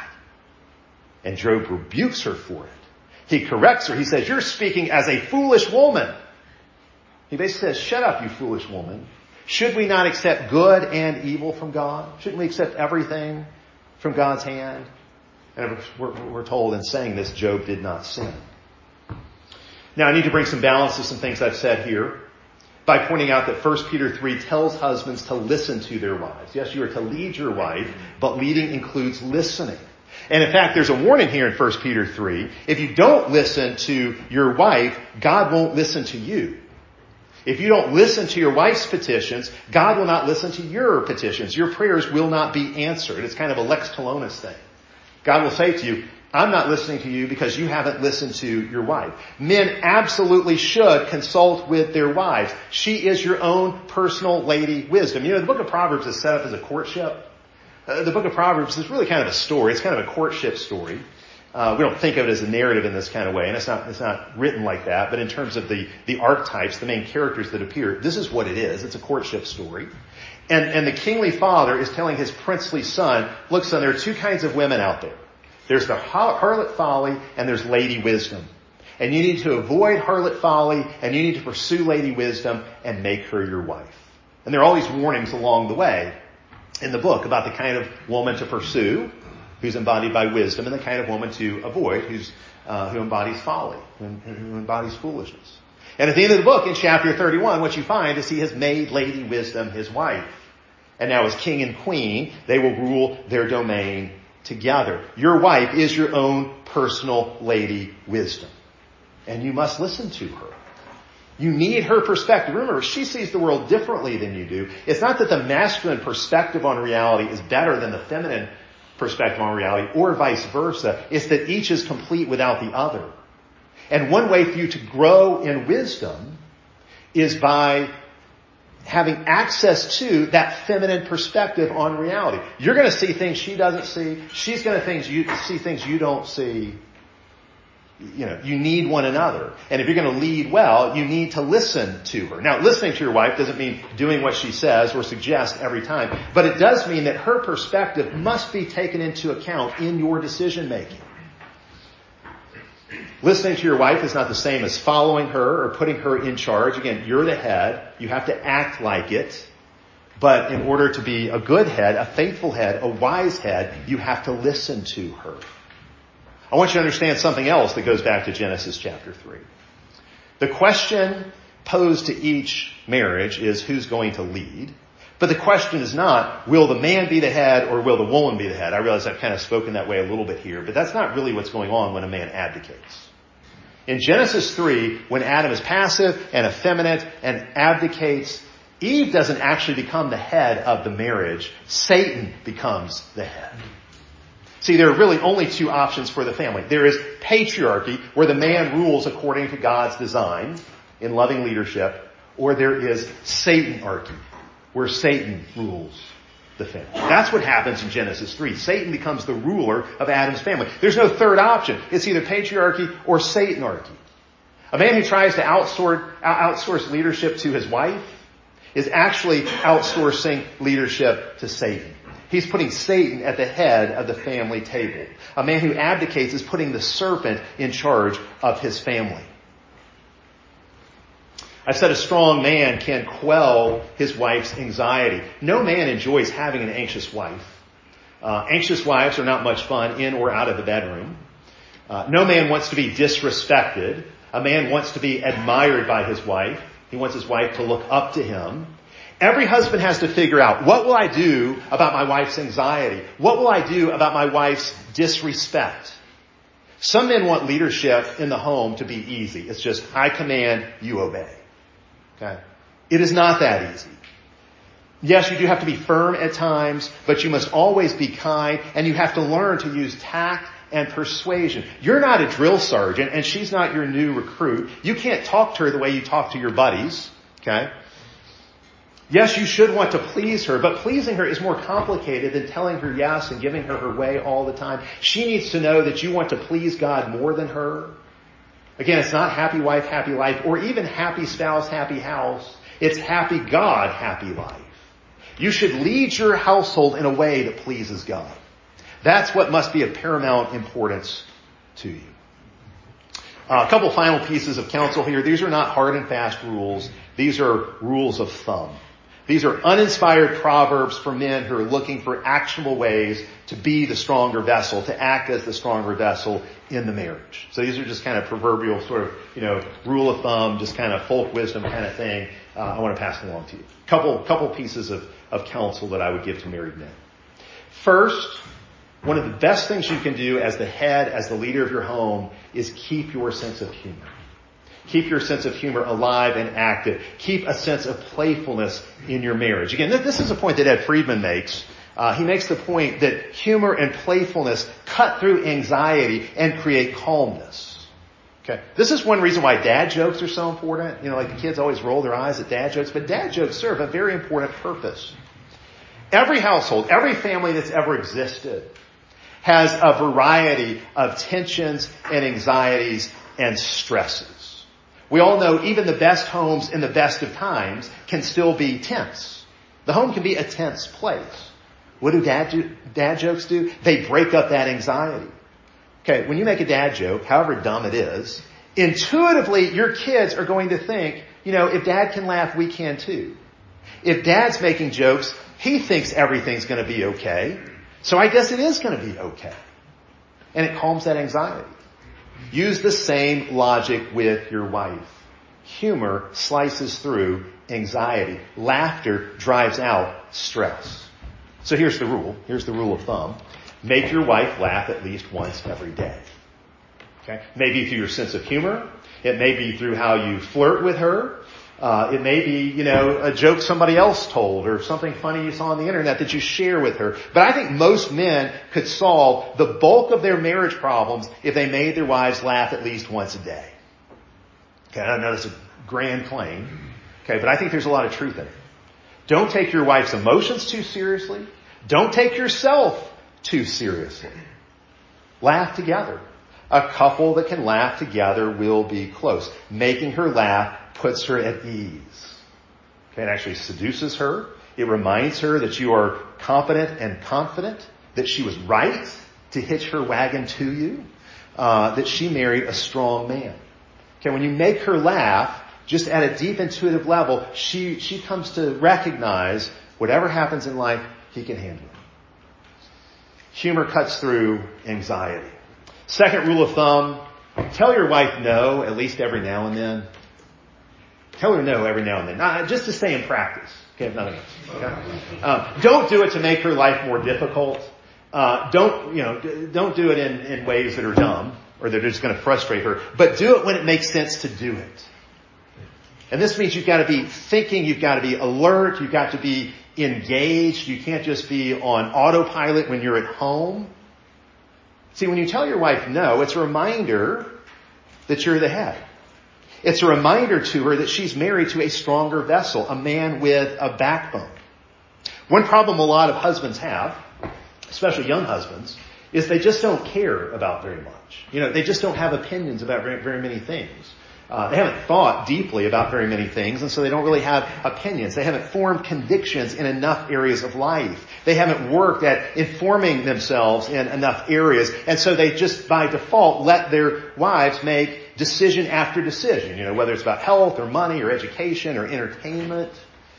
And Job rebukes her for it. He corrects her. He says, you're speaking as a foolish woman. He basically says, shut up, you foolish woman. Should we not accept good and evil from God? Shouldn't we accept everything from God's hand? And we're, we're told in saying this, Job did not sin. Now I need to bring some balance to some things I've said here, by pointing out that First Peter three tells husbands to listen to their wives. Yes, you are to lead your wife, but leading includes listening. And in fact, there's a warning here in First Peter three. If you don't listen to your wife, God won't listen to you. If you don't listen to your wife's petitions, God will not listen to your petitions. Your prayers will not be answered. It's kind of a lex talionis thing. God will say to you, I'm not listening to you because you haven't listened to your wife. Men absolutely should consult with their wives. She is your own personal lady wisdom. You know, the book of Proverbs is set up as a courtship. Uh, the book of Proverbs is really kind of a story. It's kind of a courtship story. Uh, we don't think of it as a narrative in this kind of way, and it's not, it's not written like that, but in terms of the, the archetypes, the main characters that appear, this is what it is. It's a courtship story. And, and the kingly father is telling his princely son, look, son, there are two kinds of women out there. There's the harlot folly and there's lady wisdom. And you need to avoid harlot folly and you need to pursue lady wisdom and make her your wife. And there are all these warnings along the way in the book about the kind of woman to pursue, who's embodied by wisdom, and the kind of woman to avoid, who's uh, who embodies folly, who, who embodies foolishness. And at the end of the book, in chapter thirty-one, what you find is he has made Lady Wisdom his wife. And now as king and queen, they will rule their domain together. Your wife is your own personal Lady Wisdom. And you must listen to her. You need her perspective. Remember, she sees the world differently than you do. It's not that the masculine perspective on reality is better than the feminine perspective on reality, or vice versa. It's that each is complete without the other. And one way for you to grow in wisdom is by having access to that feminine perspective on reality. You're going to see things she doesn't see. She's going to things you see things you don't see. You know, you need one another. And if you're going to lead well, you need to listen to her. Now, listening to your wife doesn't mean doing what she says or suggests every time, but it does mean that her perspective must be taken into account in your decision making. Listening to your wife is not the same as following her or putting her in charge. Again, you're the head. You have to act like it. But in order to be a good head, a faithful head, a wise head, you have to listen to her. I want you to understand something else that goes back to Genesis chapter three. The question posed to each marriage is who's going to lead. But the question is not, will the man be the head or will the woman be the head? I realize I've kind of spoken that way a little bit here, but that's not really what's going on when a man abdicates. In Genesis three, when Adam is passive and effeminate and abdicates, Eve doesn't actually become the head of the marriage. Satan becomes the head. See, there are really only two options for the family. There is patriarchy, where the man rules according to God's design in loving leadership, or there is Satanarchy, where Satan rules the family. That's what happens in Genesis three. Satan becomes the ruler of Adam's family. There's no third option. It's either patriarchy or Satanarchy. A man who tries to outsource, outsource leadership to his wife is actually outsourcing leadership to Satan. He's putting Satan at the head of the family table. A man who abdicates is putting the serpent in charge of his family. I said a strong man can quell his wife's anxiety. No man enjoys having an anxious wife. Uh, anxious wives are not much fun in or out of the bedroom. Uh, no man wants to be disrespected. A man wants to be admired by his wife. He wants his wife to look up to him. Every husband has to figure out, what will I do about my wife's anxiety? What will I do about my wife's disrespect? Some men want leadership in the home to be easy. It's just, I command, you obey. Okay? It is not that easy. Yes, you do have to be firm at times, but you must always be kind, and you have to learn to use tact and persuasion. You're not a drill sergeant, and she's not your new recruit. You can't talk to her the way you talk to your buddies. Okay? Yes, you should want to please her, but pleasing her is more complicated than telling her yes and giving her her way all the time. She needs to know that you want to please God more than her. Again, it's not happy wife, happy life, or even happy spouse, happy house. It's happy God, happy life. You should lead your household in a way that pleases God. That's what must be of paramount importance to you. Uh, a couple final pieces of counsel here. These are not hard and fast rules. These are rules of thumb. These are uninspired proverbs for men who are looking for actionable ways to be the stronger vessel, to act as the stronger vessel in the marriage. So these are just kind of proverbial sort of, you know, rule of thumb, just kind of folk wisdom kind of thing. Uh, I want to pass along to you. Couple, couple pieces of, of counsel that I would give to married men. First, one of the best things you can do as the head, as the leader of your home, is keep your sense of humor. Keep your sense of humor alive and active. Keep a sense of playfulness in your marriage. Again, this is a point that Ed Friedman makes. Uh, he makes the point that humor and playfulness cut through anxiety and create calmness. Okay. This is one reason why dad jokes are so important. You know, like the kids always roll their eyes at dad jokes, but dad jokes serve a very important purpose. Every household, every family that's ever existed has a variety of tensions and anxieties and stresses. We all know even the best homes in the best of times can still be tense. The home can be a tense place. What do dad do, dad jokes do? They break up that anxiety. Okay, when you make a dad joke, however dumb it is, intuitively your kids are going to think, you know, if dad can laugh, we can too. If dad's making jokes, he thinks everything's going to be okay. So I guess it is going to be okay. And it calms that anxiety. Use the same logic with your wife. Humor slices through anxiety. Laughter drives out stress. So here's the rule. Here's the rule of thumb. Make your wife laugh at least once every day. Okay? Maybe through your sense of humor. It may be through how you flirt with her. Uh, it may be, you know, a joke somebody else told or something funny you saw on the internet that you share with her. But I think most men could solve the bulk of their marriage problems if they made their wives laugh at least once a day. Okay, I know that's a grand claim. Okay, but I think there's a lot of truth in it. Don't take your wife's emotions too seriously. Don't take yourself too seriously. Laugh together. A couple that can laugh together will be close. Making her laugh puts her at ease. Okay, it actually seduces her. It reminds her that you are competent and confident, that she was right to hitch her wagon to you, uh, that she married a strong man. Okay, when you make her laugh, just at a deep intuitive level, she, she comes to recognize whatever happens in life, he can handle it. Humor cuts through anxiety. Second rule of thumb, tell your wife no at least every now and then. Tell her no every now and then. Not, just to stay in practice. Okay, nothing else. Okay? Um, don't do it to make her life more difficult. Uh, don't, you know, don't do it in, in ways that are dumb or that are just going to frustrate her. But do it when it makes sense to do it. And this means you've got to be thinking, you've got to be alert, you've got to be engaged. You can't just be on autopilot when you're at home. See, when you tell your wife no, it's a reminder that you're the head. It's a reminder to her that she's married to a stronger vessel, a man with a backbone. One problem a lot of husbands have, especially young husbands, is they just don't care about very much. You know, they just don't have opinions about very, very many things. Uh, they haven't thought deeply about very many things, and so they don't really have opinions. They haven't formed convictions in enough areas of life. They haven't worked at informing themselves in enough areas, and so they just by default let their wives make decision after decision, you know, whether it's about health or money or education or entertainment.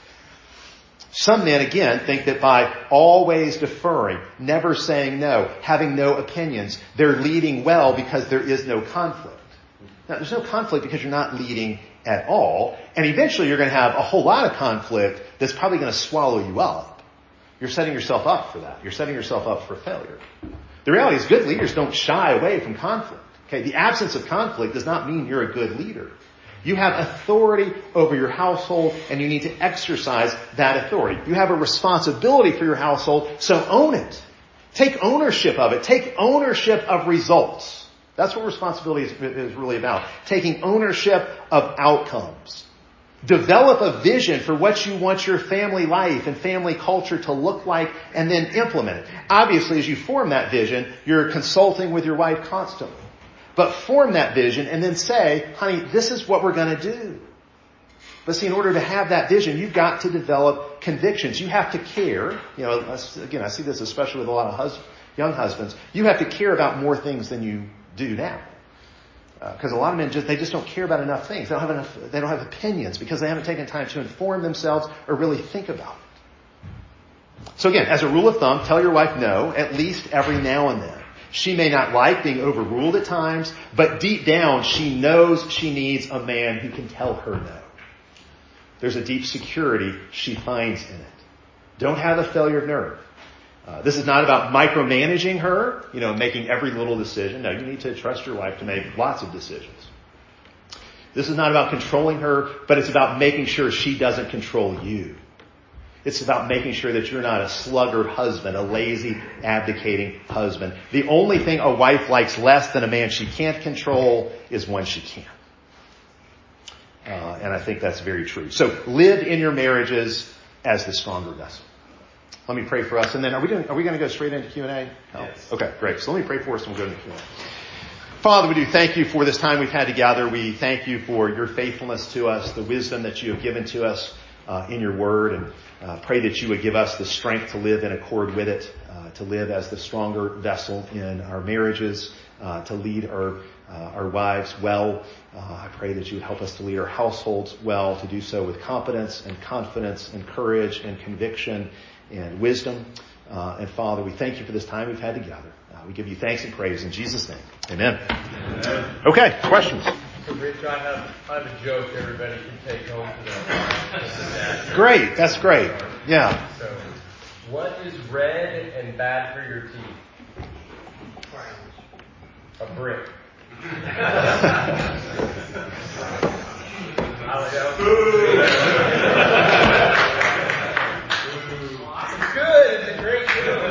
Some men, again, think that by always deferring, never saying no, having no opinions, they're leading well because there is no conflict. Now, there's no conflict because you're not leading at all, and eventually you're going to have a whole lot of conflict that's probably going to swallow you up. You're setting yourself up for that. You're setting yourself up for failure. The reality is good leaders don't shy away from conflict. Okay, the absence of conflict does not mean you're a good leader. You have authority over your household, and you need to exercise that authority. You have a responsibility for your household, so own it. Take ownership of it. Take ownership of results. That's what responsibility is, is really about. Taking ownership of outcomes. Develop a vision for what you want your family life and family culture to look like, and then implement it. Obviously, as you form that vision, you're consulting with your wife constantly. But form that vision and then say, honey, this is what we're going to do. But see, in order to have that vision, you've got to develop convictions. You have to care. You know, again, I see this especially with a lot of hus- young husbands. You have to care about more things than you do now. Because uh, a lot of men just, they just don't care about enough things. They don't have enough, they don't have opinions because they haven't taken time to inform themselves or really think about it. So again, as a rule of thumb, tell your wife no at least every now and then. She may not like being overruled at times, but deep down she knows she needs a man who can tell her no. There's a deep security she finds in it. Don't have a failure of nerve. Uh, this is not about micromanaging her, you know, making every little decision. No, you need to trust your wife to make lots of decisions. This is not about controlling her, but it's about making sure she doesn't control you. It's about making sure that you're not a sluggard husband, a lazy, abdicating husband. The only thing a wife likes less than a man she can't control is one she can. Uh, and I think that's very true. So live in your marriages as the stronger vessel. Let me pray for us, and then are we doing, are we going to go straight into Q and A? No. Yes. Okay, great. So let me pray for us, and we'll go into Q and A. Father, we do thank you for this time we've had together. We thank you for your faithfulness to us, the wisdom that you have given to us. uh, in your word, and uh, pray that you would give us the strength to live in accord with it, uh, to live as the stronger vessel in our marriages, uh, to lead our uh, our wives well. Uh, I pray that you would help us to lead our households well, to do so with competence and confidence and courage and conviction and wisdom. Uh, and Father, we thank you for this time we've had together. Uh, we give you thanks and praise in Jesus' name. Amen. Amen. Okay, questions? So Rich, I have, I have a joke everybody can take home today. Great, that's great. Yeah. So, what is red and bad for your teeth? A brick. It's good. It's a great joke.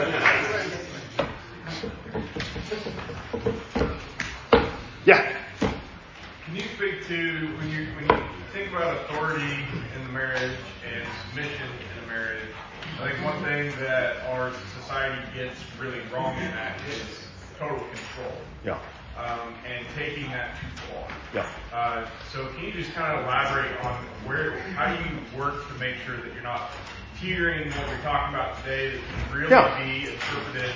Yeah. Can you speak to when you when you think about authority in the marriage and submission in the marriage? I think one thing that our society gets really wrong in that is total control. Yeah. Um, and taking that too far. Yeah. Uh, so can you just kind of elaborate on where, how do you work to make sure that you're not teetering what we're talking about today, that can really Yeah. be interpreted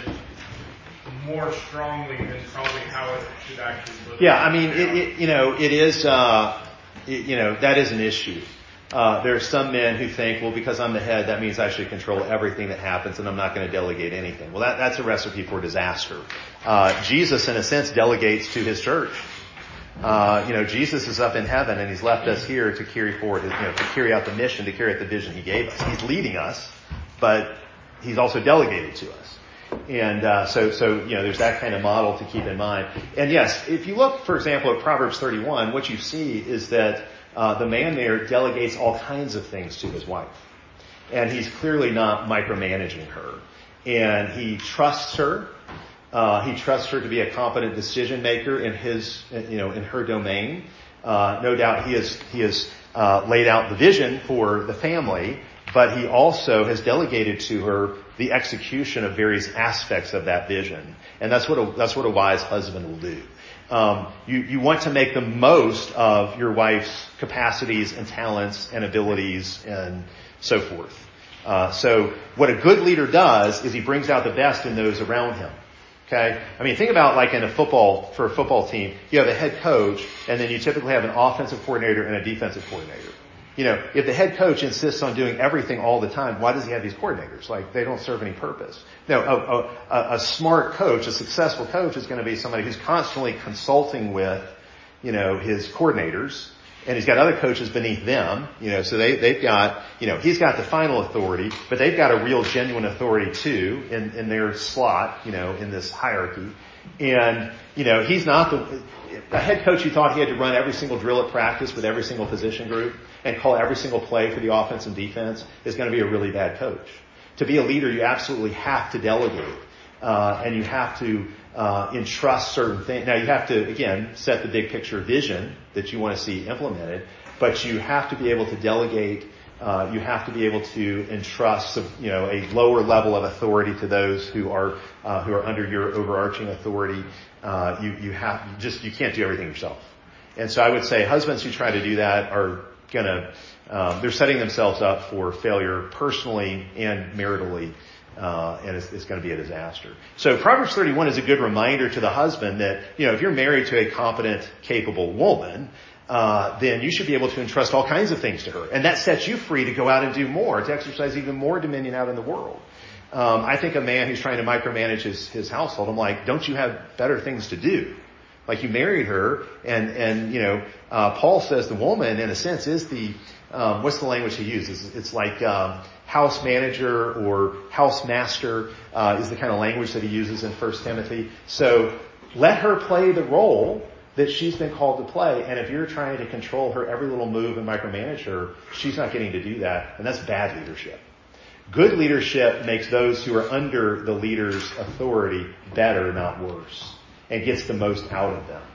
more strongly than probably how it should actually look? Yeah, I mean, it, it, you know, it is, uh, it, you know, that is an issue. Uh, there are some men who think, well, because I'm the head, that means I should control everything that happens and I'm not going to delegate anything. Well, that, that's a recipe for disaster. Uh, Jesus, in a sense, delegates to his church. Uh, you know, Jesus is up in heaven and he's left us here to carry forward, his, you know, to carry out the mission, to carry out the vision he gave us. He's leading us, but he's also delegated to us. And, uh, so, so, you know, there's that kind of model to keep in mind. And yes, if you look, for example, at Proverbs thirty-one, what you see is that Uh, the man there delegates all kinds of things to his wife. And he's clearly not micromanaging her. And he trusts her. Uh, he trusts her to be a competent decision maker in his, you know, in her domain. Uh, no doubt he has, he has, uh, laid out the vision for the family, but he also has delegated to her the execution of various aspects of that vision. And that's what a, that's what a wise husband will do. Um, you, you want to make the most of your wife's capacities and talents and abilities and so forth. Uh, so what a good leader does is he brings out the best in those around him. Okay? I mean, think about like in a football, for a football team, you have a head coach and then you typically have an offensive coordinator and a defensive coordinator. You know, if the head coach insists on doing everything all the time, why does he have these coordinators? Like, they don't serve any purpose. No, a, a, a smart coach, a successful coach is going to be somebody who's constantly consulting with, you know, his coordinators, and he's got other coaches beneath them, you know, so they, they've got, you know, he's got the final authority, but they've got a real genuine authority too in, in their slot, you know, in this hierarchy. And, you know, he's not the, a head coach who thought he had to run every single drill at practice with every single position group and call every single play for the offense and defense is going to be a really bad coach. To be a leader, you absolutely have to delegate, uh, and you have to, uh, entrust certain things. Now you have to, again, set the big picture vision that you want to see implemented, but you have to be able to delegate. Uh, you have to be able to entrust, you know, a lower level of authority to those who are, uh, who are under your overarching authority. Uh, you, you have, you just, you can't do everything yourself. And so I would say husbands who try to do that are gonna, um, they're setting themselves up for failure personally and maritally, uh, and it's, it's gonna be a disaster. So Proverbs thirty-one is a good reminder to the husband that, you know, if you're married to a competent, capable woman, uh, then you should be able to entrust all kinds of things to her. And that sets you free to go out and do more, to exercise even more dominion out in the world. Um, I think a man who's trying to micromanage his, his household, I'm like, don't you have better things to do? Like, you married her, and, and, you know, uh, Paul says the woman, in a sense, is the, um, what's the language he uses? It's like, um, house manager or house master, uh, is the kind of language that he uses in First Timothy. So let her play the role that she's been called to play. And if you're trying to control her every little move and micromanage her, she's not getting to do that. And that's bad leadership. Good leadership makes those who are under the leader's authority better, not worse, and gets the most out of them.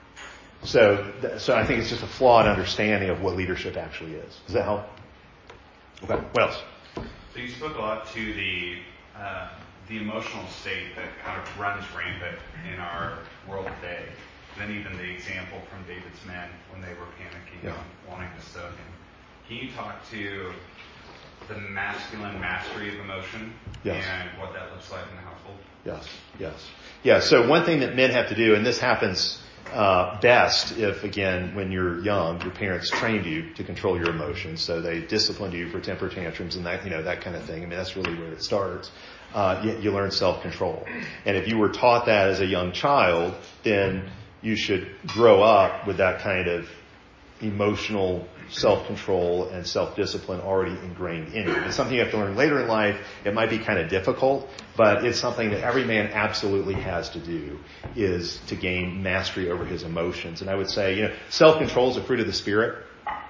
So, so I think it's just a flawed understanding of what leadership actually is. Does that help? Okay. What else? So you spoke a lot to the uh, the emotional state that kind of runs rampant in our world today. And then even the example from David's men when they were panicking yeah. and wanting to stone him. can you talk to the masculine mastery of emotion yes. and what that looks like in the household? Yes, yes. Yeah, so one thing that men have to do, and this happens uh, best if, again, when you're young, your parents trained you to control your emotions. So they disciplined you for temper tantrums and that, you know, that kind of thing. I mean, that's really where it starts. Uh, you, you learn self-control. And if you were taught that as a young child, then you should grow up with that kind of emotional self-control and self-discipline already ingrained in you. It's something you have to learn later in life. It might be kind of difficult, but it's something that every man absolutely has to do, is to gain mastery over his emotions. And I would say, you know, self-control is a fruit of the Spirit.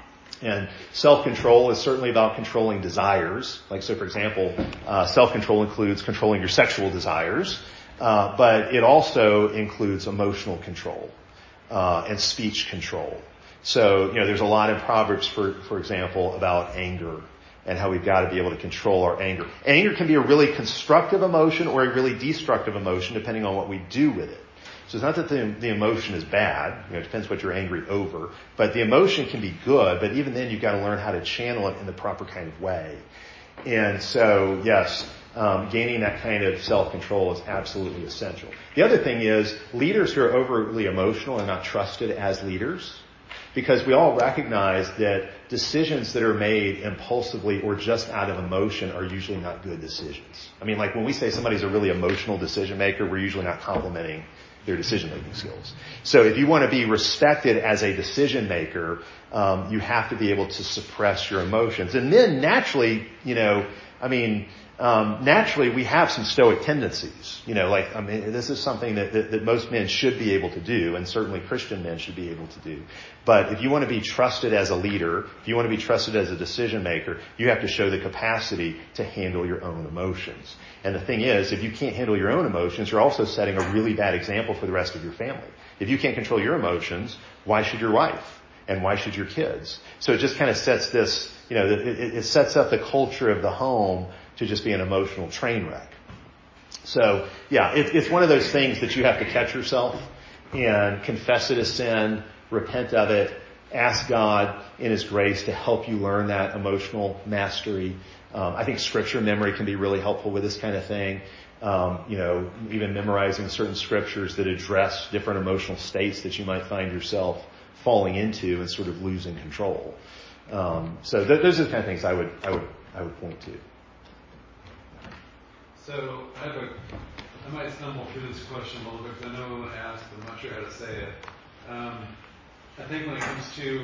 And self-control is certainly about controlling desires. Like, so for example, uh, self-control includes controlling your sexual desires, uh, but it also includes emotional control, uh, and speech control. So, you know, there's a lot in Proverbs, for, for example, about anger and how we've got to be able to control our anger. Anger can be a really constructive emotion or a really destructive emotion, depending on what we do with it. So it's not that the, the emotion is bad. You know, it depends what you're angry over. But the emotion can be good, but even then you've got to learn how to channel it in the proper kind of way. And so, yes, um, gaining that kind of self-control is absolutely essential. The other thing is, leaders who are overly emotional are not trusted as leaders, because we all recognize that decisions that are made impulsively or just out of emotion are usually not good decisions. I mean, like when we say somebody's a really emotional decision maker, we're usually not complimenting their decision-making skills. So if you want to be respected as a decision maker, um, you have to be able to suppress your emotions. And then naturally, you know, I mean, um, naturally we have some stoic tendencies. You know, like, I mean, this is something that, that, that most men should be able to do, and certainly Christian men should be able to do. But if you want to be trusted as a leader, if you want to be trusted as a decision maker, you have to show the capacity to handle your own emotions. And the thing is, if you can't handle your own emotions, you're also setting a really bad example for the rest of your family. If you can't control your emotions, why should your wife? And why should your kids? So it just kind of sets this, you know, it, it sets up the culture of the home to just be an emotional train wreck. So, yeah, it, it's one of those things that you have to catch yourself and confess it as sin, repent of it, ask God in His grace to help you learn that emotional mastery. Um, I think scripture memory can be really helpful with this kind of thing. Um, you know, even memorizing certain scriptures that address different emotional states that you might find yourself falling into and sort of losing control. Um, so th- those are the kind of things I would, I would, I would point to. So I have a, I might stumble through this question a little bit because I know when asked, but I'm not sure how to say it. Um, I think when it comes to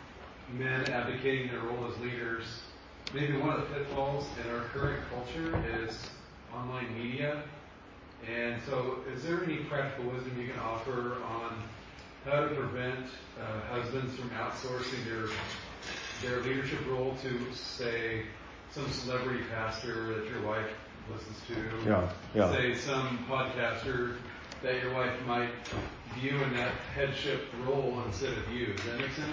men advocating their role as leaders, maybe one of the pitfalls in our current culture is online media. And so is there any practical wisdom you can offer on how to prevent uh, husbands from outsourcing their their leadership role to, say, some celebrity pastor that your wife listens to, yeah, yeah. say some podcaster that your wife might view in that headship role instead of you? Does that make sense?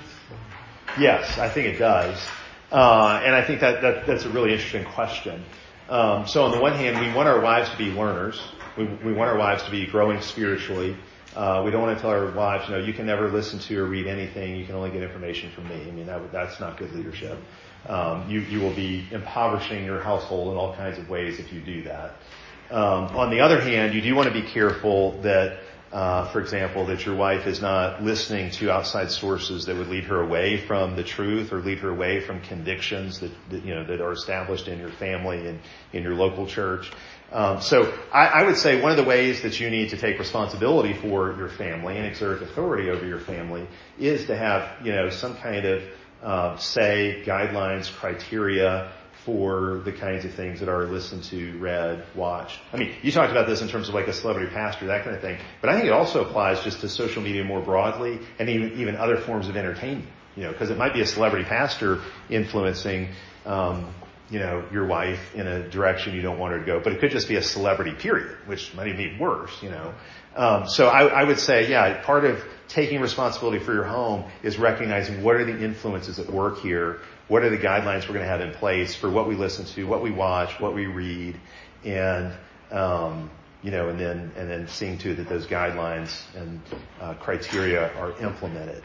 Yes, I think it does. Uh, and I think that, that that's a really interesting question. Um, so on the one hand, we want our wives to be learners. We, we want our wives to be growing spiritually. Uh, we don't want to tell our wives, you know, you can never listen to or read anything. You can only get information from me. I mean, that, that's not good leadership. Um, you, you will be impoverishing your household in all kinds of ways if you do that. Um, on the other hand, you do want to be careful that, uh, for example, that your wife is not listening to outside sources that would lead her away from the truth or lead her away from convictions that, that you know, that are established in your family and in your local church. Um, so I, I would say one of the ways that you need to take responsibility for your family and exert authority over your family is to have, you know, some kind of uh, say, guidelines, criteria for the kinds of things that are listened to, read, watched. I mean, you talked about this in terms of like a celebrity pastor, that kind of thing. But I think it also applies just to social media more broadly and even, even other forms of entertainment, you know, because it might be a celebrity pastor influencing, um, you know, your wife in a direction you don't want her to go, but it could just be a celebrity period, which might even be worse, you know. Um, so I, I would say, yeah, part of taking responsibility for your home is recognizing what are the influences at work here, what are the guidelines we're going to have in place for what we listen to, what we watch, what we read, and, um, you know, and then, and then seeing to that those guidelines and uh, criteria are implemented.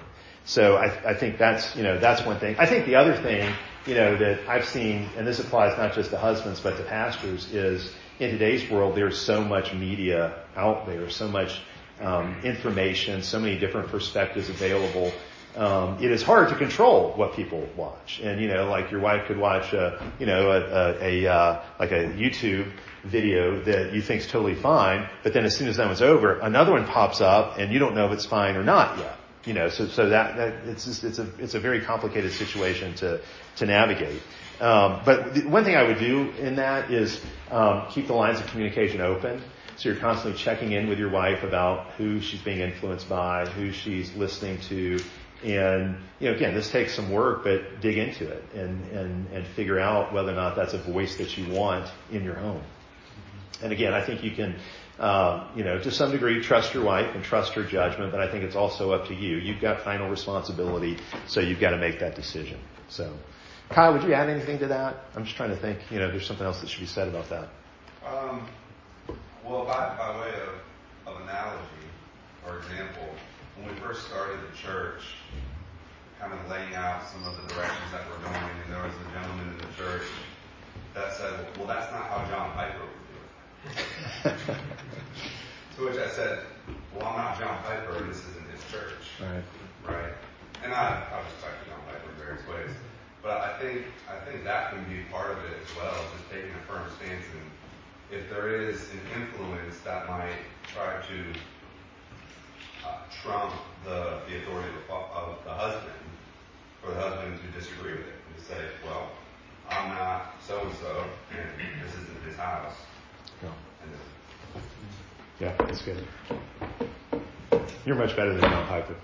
So I, I think that's, you know, that's one thing. I think the other thing, you know, that I've seen, and this applies not just to husbands, but to pastors, is in today's world, there's so much media out there, so much um, information, so many different perspectives available. Um, it is hard to control what people watch. And, you know, like your wife could watch, a, you know, a, a, a uh, like a YouTube video that you think is totally fine, but then as soon as that one's over, another one pops up and you don't know if it's fine or not yet. You know, so, so that, that, it's just, it's a, it's a very complicated situation to, to navigate. Um, but the one thing I would do in that is, um, keep the lines of communication open. So you're constantly checking in with your wife about who she's being influenced by, who she's listening to. And, you know, again, this takes some work, but dig into it and, and, and figure out whether or not that's a voice that you want in your home. And again, I think you can, uh, you know, to some degree trust your wife and trust her judgment, but I think it's also up to you. You've got final responsibility, so you've got to make that decision. So, Kyle, would you add anything to that? I'm just trying to think, you know, there's something else that should be said about that. Um, well, by, by way of, of analogy, for example, when we first started the church, kind of laying out some of the directions that we're going, and there was a gentleman in the church that said, well, that's not how John Piper would do it. To which I said, well, I'm not John Piper, this isn't his church. Right. Right? And I, I respect John Piper in various ways. But I think I think that can be part of it as well, just taking a firm stance. And if there is an influence that might try to uh, trump the, the authority of the, of the husband, for the husband to disagree with it and to say, well, I'm not so-and-so, and this isn't his house. Yeah, And yeah, that's good. You're much better than John Piper.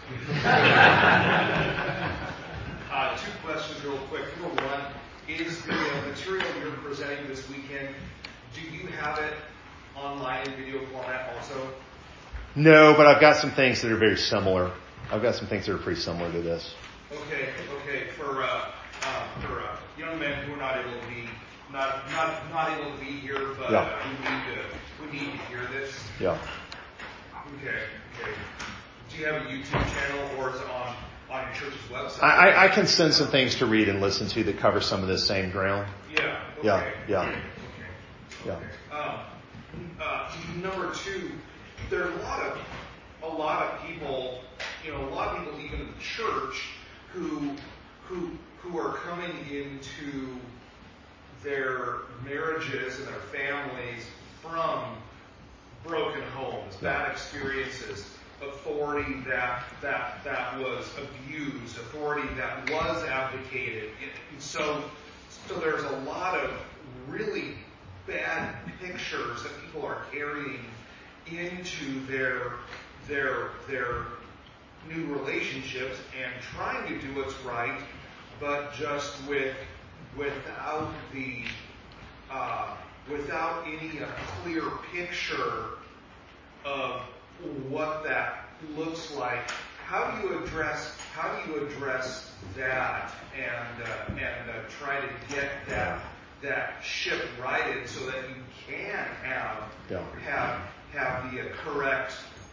uh, two questions real quick. Number one, is the uh, material you're presenting this weekend, do you have it online in video format also? No, but I've got some things that are very similar. I've got some things that are pretty similar to this. Okay, okay. For uh, uh, for uh, young men who are not able to be not not not able to be here, but yeah. uh, who need to who need to hear this. Yeah. Okay, okay. Do you have a YouTube channel, or is it on on your church's website? I, I, I can send some things to read and listen to that cover some of this same ground. Yeah. Okay. Yeah. Yeah. Okay. Yeah. Okay. Um, uh, number two, there are a lot of a lot of people, you know, a lot of people even in the church who who who are coming into their marriages and their families from broken homes, bad experiences, authority that that that was abused, authority that was abdicated. And so so there's a lot of really bad pictures that people are carrying into their their their new relationships and trying to do what's right, but just with without the uh, without any uh, clear picture of what that looks like. How do you address how do you address that and uh, and uh, try to get that that ship righted so that you can have yeah. have have the uh, correct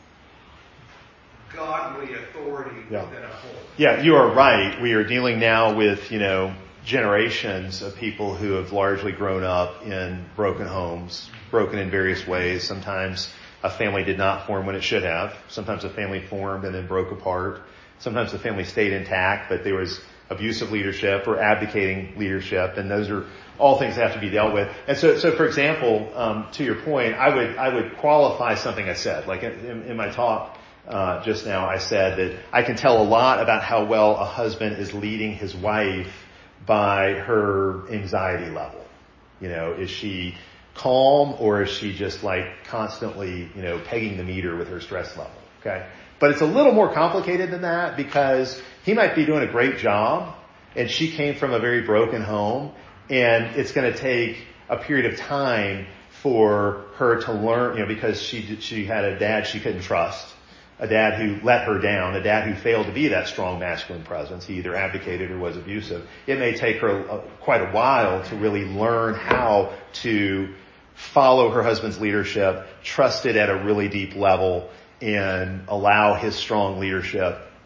godly authority yeah. within a home? Yeah, you are right. We are dealing now with, you know, generations of people who have largely grown up in broken homes, broken in various ways. Sometimes a family did not form when it should have. Sometimes a family formed and then broke apart. Sometimes the family stayed intact, but there was abusive leadership or abdicating leadership, and those are all things that have to be dealt with. And so, so for example, um, to your point, I would I would qualify something I said. Like in, in my talk uh, just now, I said that I can tell a lot about how well a husband is leading his wife by her anxiety level. You know, is she calm, or is she just like constantly, you know, pegging the meter with her stress level? Okay. But it's a little more complicated than that, because he might be doing a great job and she came from a very broken home, and it's going to take a period of time for her to learn, you know, because she, she had a dad she couldn't trust, a dad who let her down, a dad who failed to be that strong masculine presence. He either abdicated or was abusive. It may take her a, quite a while to really learn how to follow her husband's leadership, trust it at a really deep level, and allow his strong leadership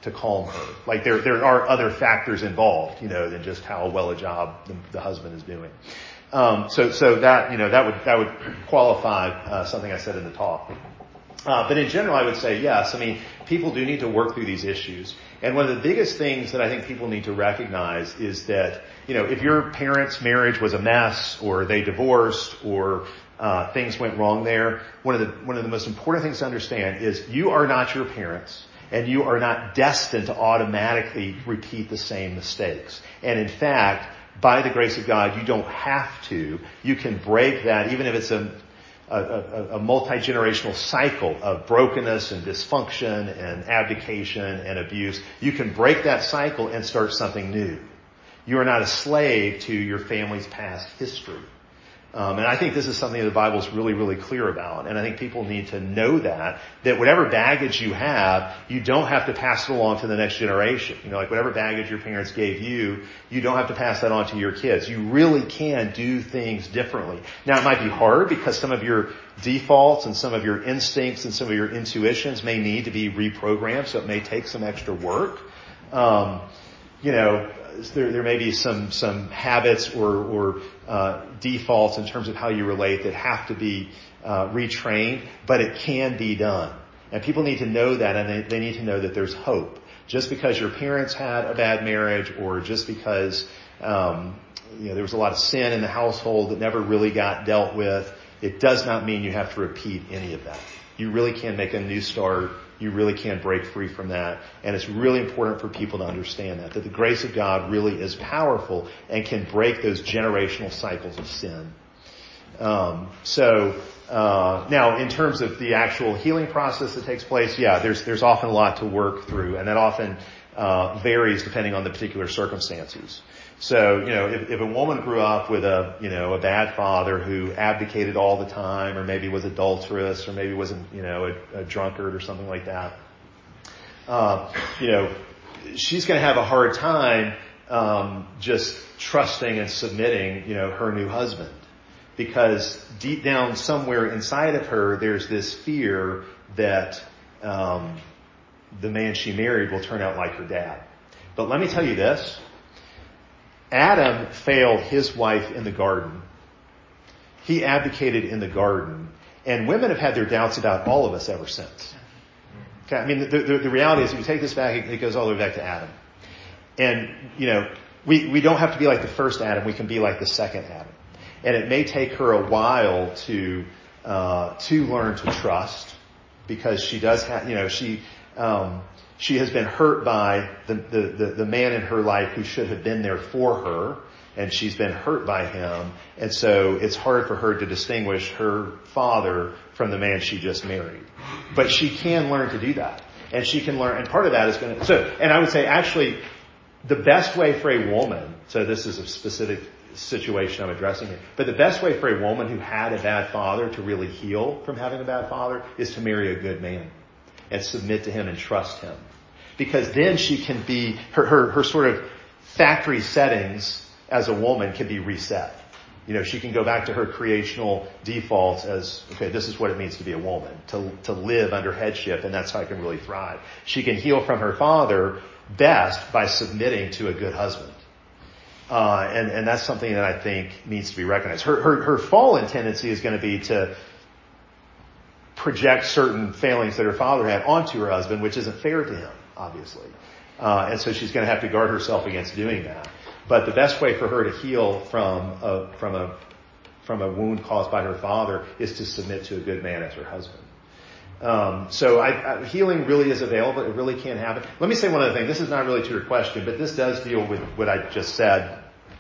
to calm her. Like there, there are other factors involved, you know, than just how well a job the, the husband is doing. Um, so, so that, you know, that would, that would qualify, uh, something I said in the talk. Uh, but in general, I would say yes. I mean, people do need to work through these issues. And one of the biggest things that I think people need to recognize is that, you know, if your parents' marriage was a mess or they divorced or uh, things went wrong there, one of the, one of the most important things to understand is you are not your parents and you are not destined to automatically repeat the same mistakes. And in fact, by the grace of God, you don't have to. You can break that, even if it's a A, a, a multi-generational cycle of brokenness and dysfunction and abdication and abuse. You can break that cycle and start something new. You are not a slave to your family's past history. Um, and I think this is something the Bible is really, really clear about. And I think people need to know that, that whatever baggage you have, you don't have to pass it along to the next generation. You know, like whatever baggage your parents gave you, you don't have to pass that on to your kids. You really can do things differently. Now, it might be hard because some of your defaults and some of your instincts and some of your intuitions may need to be reprogrammed, so it may take some extra work. Um, you know, There, there may be some, some habits or, or, uh, defaults in terms of how you relate that have to be, uh, retrained, but it can be done. And people need to know that, and they, they need to know that there's hope. Just because your parents had a bad marriage or just because, um, you know, there was a lot of sin in the household that never really got dealt with, it does not mean you have to repeat any of that. You really can make a new start. You really can break free from that. And it's really important for people to understand that, that the grace of God really is powerful and can break those generational cycles of sin. Um, so, uh, now in terms of the actual healing process that takes place, yeah, there's, there's often a lot to work through, and that often, uh, varies depending on the particular circumstances. So, you know, if, if a woman grew up with a, you know, a bad father who abdicated all the time, or maybe was adulterous, or maybe was, a, you know, a, a drunkard or something like that, uh, you know, she's going to have a hard time, um, just trusting and submitting, you know, her new husband. Because deep down somewhere inside of her, there's this fear that, um, the man she married will turn out like her dad. But let me tell you this. Adam failed his wife in the garden. He abdicated in the garden. And women have had their doubts about all of us ever since. Okay, I mean, the, the, the reality is, if you take this back, it goes all the way back to Adam. And, you know, we, we don't have to be like the first Adam. We can be like the second Adam. And it may take her a while to, uh, to learn to trust, because she does have, you know, she, um, She has been hurt by the, the, the, the man in her life who should have been there for her, and she's been hurt by him. And so it's hard for her to distinguish her father from the man she just married. But she can learn to do that. And she can learn, and part of that is going to, so, and I would say actually the best way for a woman, so this is a specific situation I'm addressing here, but the best way for a woman who had a bad father to really heal from having a bad father is to marry a good man and submit to him and trust him. Because then she can be, her, her, her sort of factory settings as a woman can be reset. You know, she can go back to her creational defaults as, okay, this is what it means to be a woman, to, to live under headship, and that's how I can really thrive. She can heal from her father best by submitting to a good husband. Uh, and, and that's something that I think needs to be recognized. Her, her, her fallen tendency is going to be to project certain failings that her father had onto her husband, which isn't fair to him, obviously. Uh, and so she's going to have to guard herself against doing that. But the best way for her to heal from a, from a, from a wound caused by her father is to submit to a good man as her husband. Um, so I, I, healing really is available. It really can happen. Let me say one other thing. This is not really to your question, but this does deal with what I just said.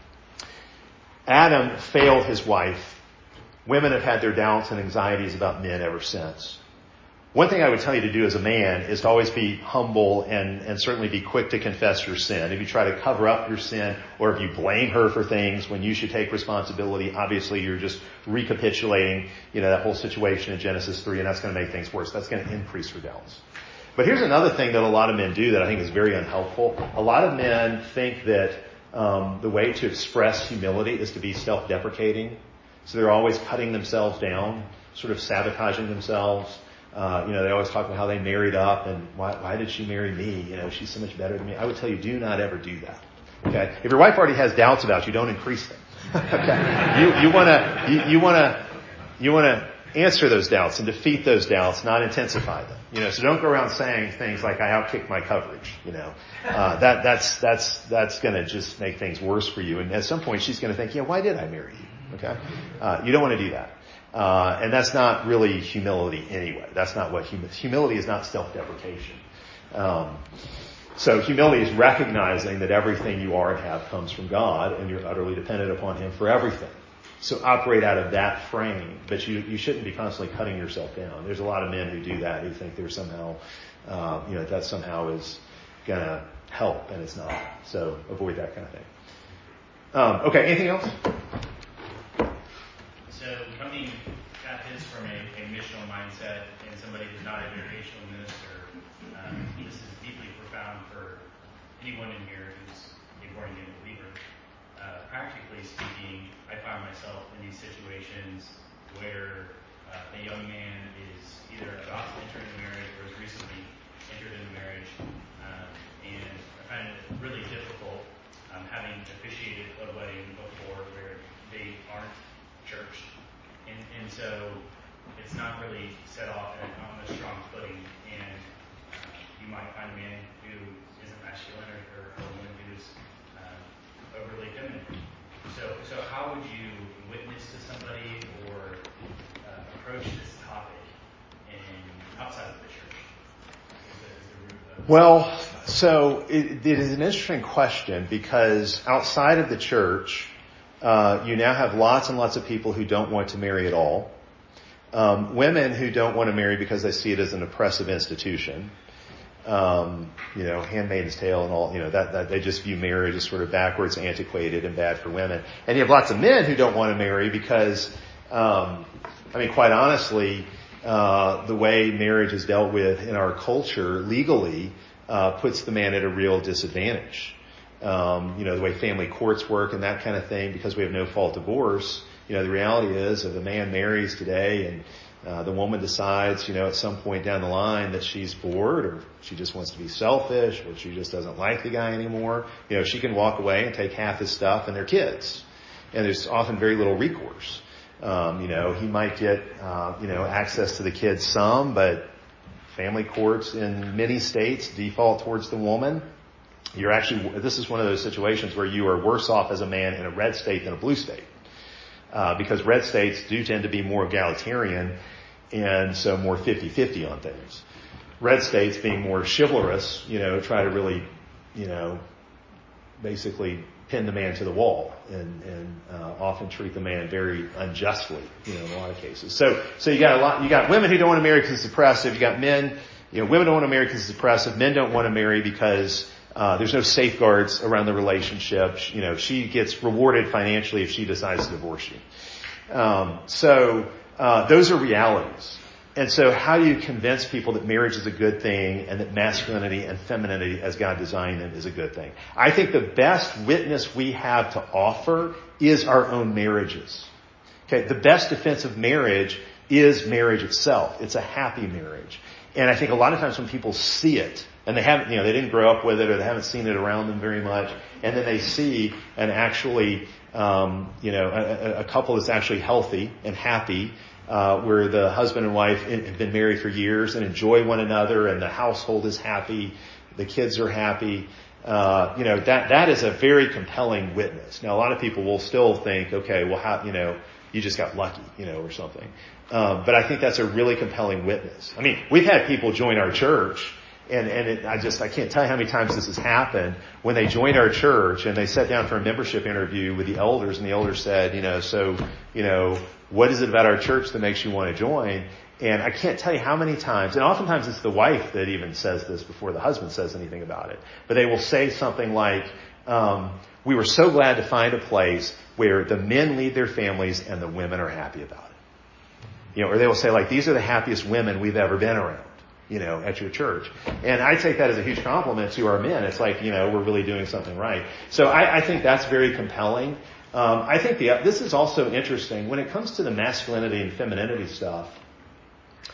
Adam failed his wife. Women have had their doubts and anxieties about men ever since. One thing I would tell you to do as a man is to always be humble and, and certainly be quick to confess your sin. If you try to cover up your sin, or if you blame her for things when you should take responsibility, obviously you're just recapitulating, you know, that whole situation in Genesis three, and that's going to make things worse. That's going to increase her doubts. But here's another thing that a lot of men do that I think is very unhelpful. A lot of men think that um, the way to express humility is to be self-deprecating. So they're always cutting themselves down, sort of sabotaging themselves. Uh, you know, they always talk about how they married up and why, why did she marry me? You know, she's so much better than me. I would tell you, do not ever do that. Okay? If your wife already has doubts about you, don't increase them. Okay? You, you wanna, you, you wanna, you wanna answer those doubts and defeat those doubts, not intensify them. You know, so don't go around saying things like, I outkicked my coverage, you know. Uh, that, that's, that's, that's gonna just make things worse for you. And at some point she's gonna think, yeah, why did I marry you? Okay? Uh, you don't wanna do that. Uh, and that's not really humility anyway. That's not what hum- humility is not self-deprecation. Um, so humility is recognizing that everything you are and have comes from God and you're utterly dependent upon Him for everything. So operate out of that frame, but you, you shouldn't be constantly cutting yourself down. There's a lot of men who do that, who think they're somehow, uh, you know, that somehow is gonna help, and it's not. So avoid that kind of thing. Um, okay, anything else? So coming at this from a, a missional mindset and somebody who's not a vocational minister, um, this is deeply profound for anyone in here who's a born-again believer. Uh, practically speaking, I find myself in these situations where uh, a young man is either about to enter into marriage or has recently entered into marriage, um, and I find it really difficult um, having officiated a wedding before where they aren't churched, and, and so it's not really set off on a strong footing, and uh, you might find a man who isn't masculine or, or a woman who's uh, overly feminine. So, so how would you witness to somebody or uh, approach this topic in outside of the church? Is the, is the root of Well, so it, it is an interesting question because outside of the church, uh, you now have lots and lots of people who don't want to marry at all. Um, women who don't want to marry because they see it as an oppressive institution. Um, you know, Handmaid's Tale and all, you know, that, that they just view marriage as sort of backwards, antiquated, and bad for women. And you have lots of men who don't want to marry because, um, I mean, quite honestly, uh, the way marriage is dealt with in our culture legally, uh, puts the man at a real disadvantage. Um, you know, the way family courts work and that kind of thing, because we have no fault divorce, you know, the reality is if a man marries today and Uh, the woman decides, you know, at some point down the line that she's bored or she just wants to be selfish or she just doesn't like the guy anymore, you know, she can walk away and take half his stuff and their kids. And there's often very little recourse. Um, you know, he might get, uh, you know, access to the kids some, but family courts in many states default towards the woman. You're actually, this is one of those situations where you are worse off as a man in a red state than a blue state. Uh, because red states do tend to be more egalitarian and so more fifty-fifty on things. Red states being more chivalrous, you know, try to really, you know, basically pin the man to the wall and, and uh, often treat the man very unjustly, you know, in a lot of cases. So, so you got a lot, you got women who don't want to marry because it's oppressive. You got men, you know, women don't want to marry because it's oppressive. Men don't want to marry because Uh, there's no safeguards around the relationship. You know, she gets rewarded financially if she decides to divorce you. Um, so, uh, those are realities. And so how do you convince people that marriage is a good thing and that masculinity and femininity as God designed them is a good thing? I think the best witness we have to offer is our own marriages. Okay. The best defense of marriage is marriage itself. It's a happy marriage. And I think a lot of times when people see it, and they haven't, you know, they didn't grow up with it or they haven't seen it around them very much, and then they see an actually, um, you know, a, a couple that's actually healthy and happy, uh, where the husband and wife have been married for years and enjoy one another and the household is happy, the kids are happy, uh, you know, that, that is a very compelling witness. Now, a lot of people will still think, okay, well, how, you know, you just got lucky, you know, or something. Um, but I think that's a really compelling witness. I mean, we've had people join our church And, and it, I just, I can't tell you how many times this has happened when they joined our church and they sat down for a membership interview with the elders and the elders said, you know, so, you know, what is it about our church that makes you want to join? And I can't tell you how many times, and oftentimes it's the wife that even says this before the husband says anything about it, but they will say something like, um, we were so glad to find a place where the men lead their families and the women are happy about it. You know, or they will say like, these are the happiest women we've ever been around, you know, at your church. And I take that as a huge compliment to our men. It's like, you know, we're really doing something right. So I, I think that's very compelling. Um, I think the, this is also interesting when it comes to the masculinity and femininity stuff.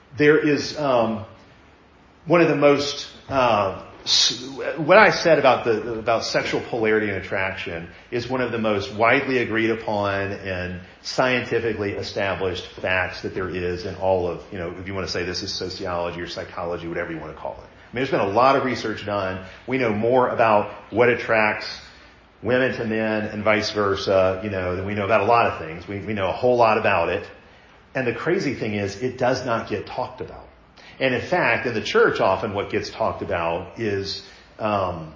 there is um, one of the most uh, what I said about the about sexual polarity and attraction is one of the most widely agreed upon and scientifically established facts that there is in all of, you know, if you want to say this is sociology or psychology, whatever you want to call it. I mean, there's been a lot of research done. We know more about what attracts women to men and vice versa, you know, than we know about a lot of things. We, we know a whole lot about it. And the crazy thing is, it does not get talked about. And in fact, in the church, often what gets talked about is um,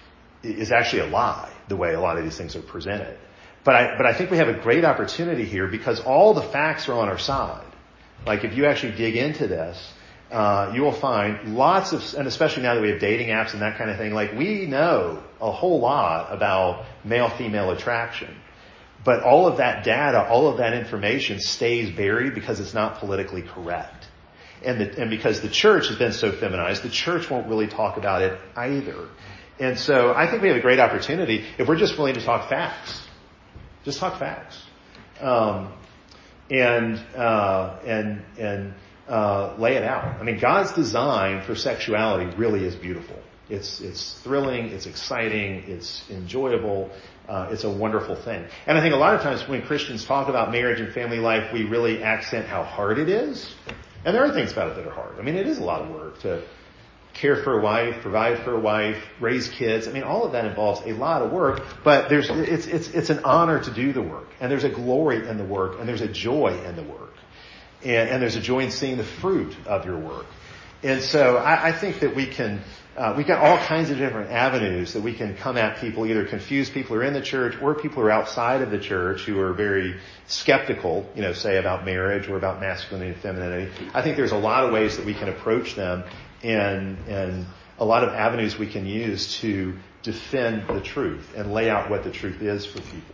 is actually a lie, the way a lot of these things are presented. But I but I think we have a great opportunity here because all the facts are on our side. Like if you actually dig into this, uh, you will find lots of, and especially now that we have dating apps and that kind of thing, like we know a whole lot about male-female attraction. But all of that data, all of that information stays buried because it's not politically correct. And, the, and because the church has been so feminized, the church won't really talk about it either. And so I think we have a great opportunity if we're just willing to talk facts. Just talk facts. Um, and, uh, and, and, uh, lay it out. I mean, God's design for sexuality really is beautiful. It's, it's thrilling, it's exciting, it's enjoyable, uh, it's a wonderful thing. And I think a lot of times when Christians talk about marriage and family life, we really accent how hard it is. And there are things about it that are hard. I mean, it is a lot of work to care for a wife, provide for a wife, raise kids. I mean, all of that involves a lot of work, but there's, it's, it's, it's an honor to do the work. And there's a glory in the work, and there's a joy in the work. And, and there's a joy in seeing the fruit of your work. And so I, I think that we can, uh, we've got all kinds of different avenues that we can come at people, either confuse people who are in the church or people who are outside of the church who are very skeptical, you know, say about marriage or about masculinity and femininity. I think there's a lot of ways that we can approach them and, and a lot of avenues we can use to defend the truth and lay out what the truth is for people.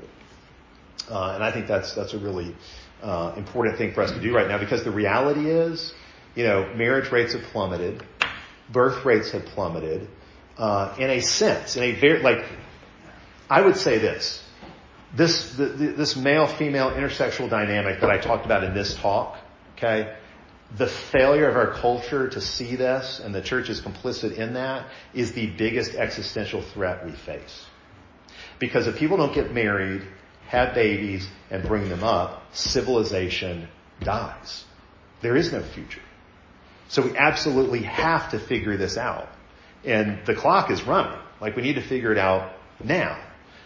Uh, and I think that's, that's a really, uh, important thing for us to do right now because the reality is, you know, marriage rates have plummeted, birth rates have plummeted, uh, in a sense, in a very, like, I would say this, this, the, the, this male-female intersexual dynamic that I talked about in this talk, okay, the failure of our culture to see this, and the church is complicit in that, is the biggest existential threat we face. Because if people don't get married, have babies, and bring them up, civilization dies. There is no future. So we absolutely have to figure this out. And the clock is running. Like, we need to figure it out now.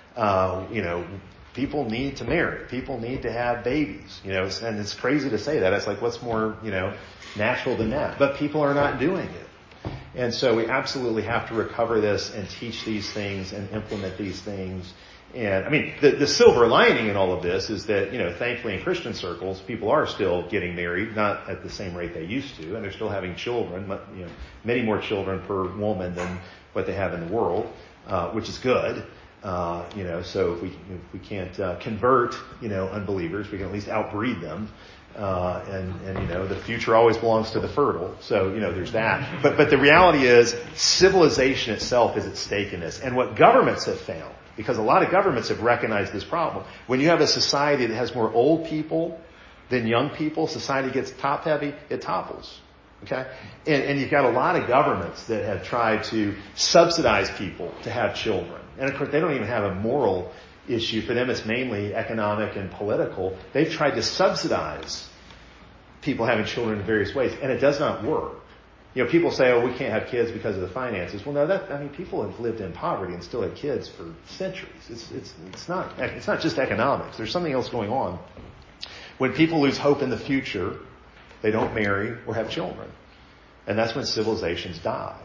Uh, you know, people need to marry. People need to have babies. You know, and it's crazy to say that. It's like, what's more, you know, natural than that? But people are not doing it. And so we absolutely have to recover this and teach these things and implement these things. And I mean, the, the silver lining in all of this is that, you know, thankfully in Christian circles, people are still getting married, not at the same rate they used to, and they're still having children, you know, many more children per woman than what they have in the world, uh, which is good. Uh, you know, so if we, if we can't, uh, convert, you know, unbelievers, we can at least outbreed them. Uh, and, and, you know, the future always belongs to the fertile. So, you know, there's that. But, but the reality is civilization itself is at stake in this. And what governments have found, because a lot of governments have recognized this problem. When you have a society that has more old people than young people, society gets top heavy, it topples. Okay? And, and you've got a lot of governments that have tried to subsidize people to have children. And of course, they don't even have a moral issue. For them, it's mainly economic and political. They've tried to subsidize people having children in various ways, and it does not work. You know, people say, oh, we can't have kids because of the finances. Well, no, that, I mean, people have lived in poverty and still had kids for centuries. It's, it's, it's not, it's not just economics. There's something else going on. When people lose hope in the future, they don't marry or have children. And that's when civilizations die.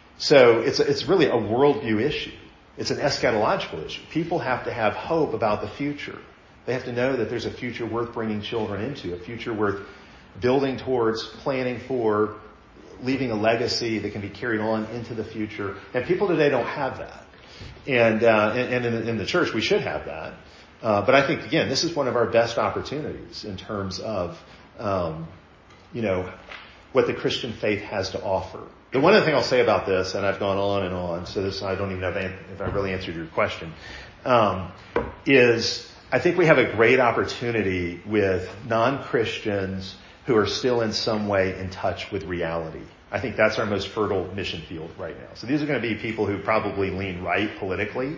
So it's, it's really a worldview issue. It's an eschatological issue. People have to have hope about the future. They have to know that there's a future worth bringing children into, a future worth building towards, planning for, leaving a legacy that can be carried on into the future. And people today don't have that. And, uh, and, and in, in the church, we should have that. Uh, but I think, again, this is one of our best opportunities in terms of, um, you know, what the Christian faith has to offer. The one other thing I'll say about this, and I've gone on and on, so this, I don't even know if I really answered your question, um, is I think we have a great opportunity with non-Christians who are still in some way in touch with reality. I think that's our most fertile mission field right now. So these are going to be people who probably lean right politically,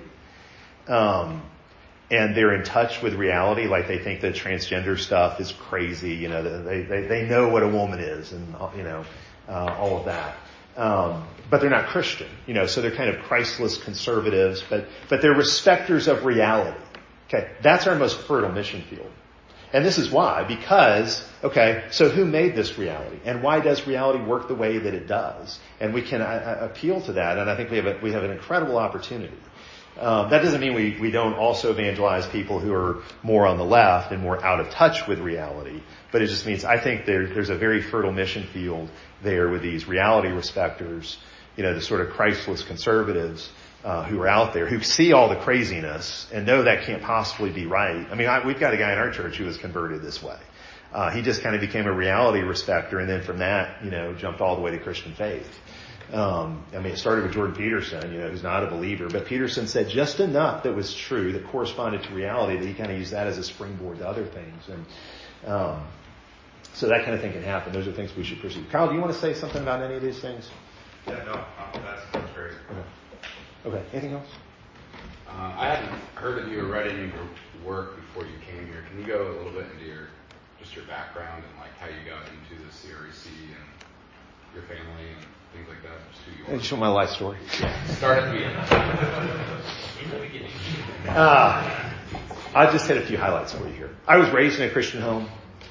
um, and they're in touch with reality, like they think that transgender stuff is crazy, you know, they, they, they know what a woman is and, you know, uh, all of that. Um, but they're not Christian, you know, so they're kind of Christless conservatives, but, but they're respecters of reality. Okay. That's our most fertile mission field. And this is why, because, okay, so who made this reality? And why does reality work the way that it does? And we can uh, appeal to that, and I think we have a, we have an incredible opportunity. Um, that doesn't mean we, we don't also evangelize people who are more on the left and more out of touch with reality, but it just means I think there, there's a very fertile mission field there with these reality respecters, you know, the sort of Christless conservatives, Uh, who are out there, who see all the craziness and know that can't possibly be right. I mean, I, we've got a guy in our church who was converted this way. Uh, he just kind of became a reality respecter, and then from that, you know, jumped all the way to Christian faith. Um, I mean, it started with Jordan Peterson, you know, who's not a believer, but Peterson said just enough that was true, that corresponded to reality, that he kind of used that as a springboard to other things. And um, so that kind of thing can happen. Those are things we should pursue. Kyle, do you want to say something about any of these things? Yeah, no, that's, that's great. Okay. Okay, anything else? Uh, I hadn't heard of you or read any of your work before you came here. Can you go a little bit into your just your background and like how you got into the C R E C and your family and things like that? Just who you are. Hey, show my life story. Yeah. Start at the beginning. In the beginning. Uh, I'll just hit a few highlights for you here. I was raised in a Christian home.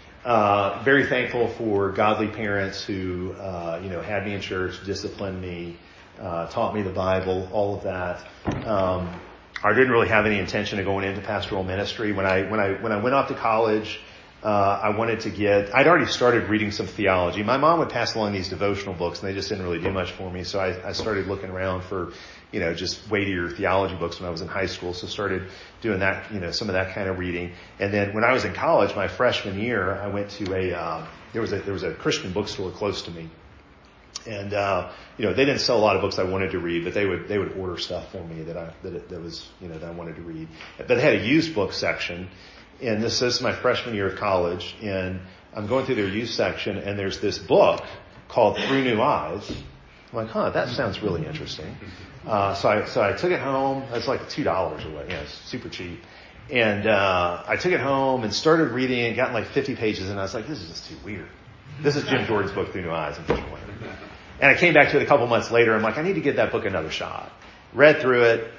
Uh, very thankful for godly parents who, uh, you know, had me in church, disciplined me, uh, taught me the Bible, all of that. Um, I didn't really have any intention of going into pastoral ministry. When I, when I, when I went off to college, uh, I wanted to get, I'd already started reading some theology. My mom would pass along these devotional books and they just didn't really do much for me. So I, I started looking around for, you know, just weightier theology books when I was in high school. So started doing that, you know, some of that kind of reading. And then when I was in college, my freshman year, I went to a, uh, there was a, there was a Christian bookstore close to me. And, uh, you know, they didn't sell a lot of books I wanted to read, but they would, they would order stuff for me that I, that, that was, you know, that I wanted to read. But they had a used book section. And this, this is my freshman year of college. And I'm going through their used section and there's this book called Through New Eyes. I'm like, huh, that sounds really interesting. Uh, so I, so I took it home. It's like two dollars or what, you know, it's super cheap. And, uh, I took it home and started reading it, got like fifty pages, and I was like, this is just too weird. This is Jim Jordan's book, Through New Eyes. And I came back to it a couple months later. I'm like, I need to give that book another shot. Read through it,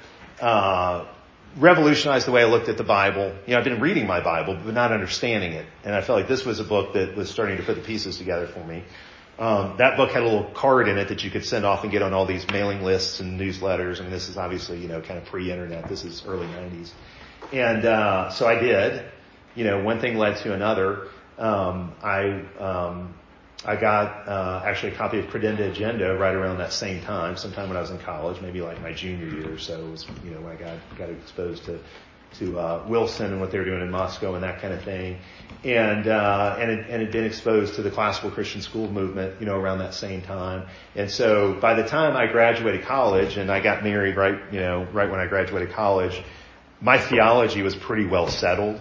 uh, revolutionized the way I looked at the Bible. You know, I've been reading my Bible, but not understanding it. And I felt like this was a book that was starting to put the pieces together for me. Um, that book had a little card in it that you could send off and get on all these mailing lists and newsletters. I mean, this is obviously, you know, kind of pre-internet. This is early nineties. And, uh, so I did, you know, one thing led to another. Um, I, um, I got, uh, actually a copy of Credenda Agenda right around that same time, sometime when I was in college, maybe like my junior year or so. It was, you know, when I got, got exposed to, to, uh, Wilson and what they were doing in Moscow and that kind of thing. And, uh, and it, and had been exposed to the classical Christian school movement, you know, around that same time. And so by the time I graduated college and I got married right, you know, right when I graduated college, my theology was pretty well settled.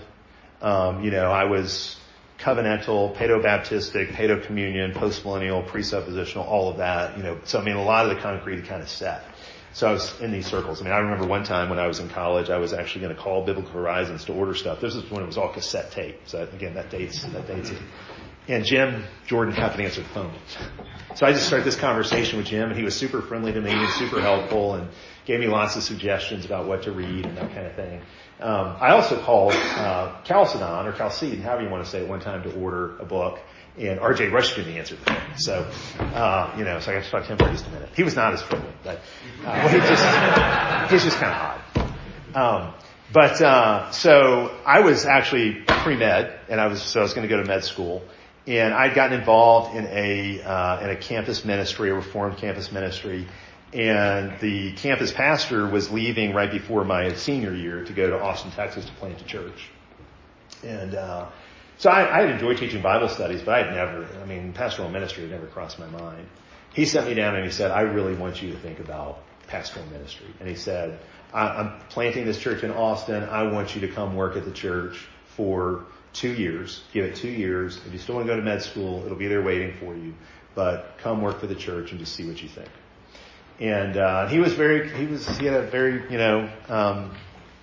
Um, you know, I was covenantal, paedo-baptistic, paedo-communion, post-millennial, presuppositional, all of that, you know. So, I mean, a lot of the concrete had kind of set. So I was in these circles. I mean, I remember one time when I was in college, I was actually going to call Biblical Horizons to order stuff. This is when it was all cassette tape. So again, that dates, that dates it. And Jim Jordan happened to answer the phone. So I just started this conversation with Jim, and he was super friendly to me and super helpful and gave me lots of suggestions about what to read and that kind of thing. Um, I also called, uh, Chalcedon or Chalcedon, however you want to say it, one time to order a book. And R J Rushton answered the phone. So, uh, you know, so I got to talk to him for just a minute. He was not as friendly, but, uh, well, he just, he's just kind of odd. Um, but, uh, so I was actually pre-med and I was, so I was going to go to med school and I'd gotten involved in a, uh, in a campus ministry, a reformed campus ministry. And the campus pastor was leaving right before my senior year to go to Austin, Texas to plant a church. And, uh, So I, I had enjoyed teaching Bible studies, but I had never, I mean, pastoral ministry had never crossed my mind. He sent me down and he said, I really want you to think about pastoral ministry. And he said, I, I'm planting this church in Austin. I want you to come work at the church for two years. Give it two years. If you still want to go to med school, it'll be there waiting for you. But come work for the church and just see what you think. And uh, he was very, he was, he had a very, you know, um,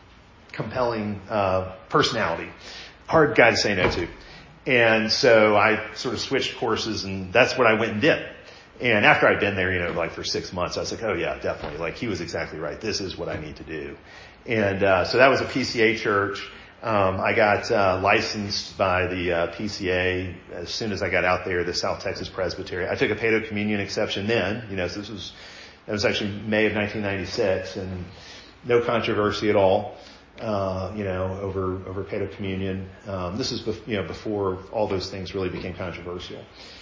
compelling uh, personality. Hard guy to say no to. And so I sort of switched courses, and that's what I went and did. And after I'd been there, you know, like for six months, I was like, oh yeah, definitely. Like he was exactly right. This is what I need to do. And uh, so that was a P C A church. Um, I got uh, licensed by the uh, P C A as soon as I got out there, the South Texas Presbytery. I took a Paedo Communion exception then, you know, so this was, that was actually May of nineteen ninety-six, and no controversy at all, uh, you know, over, over Paedo Communion. Um, this is, bef- you know, before all those things really became controversial.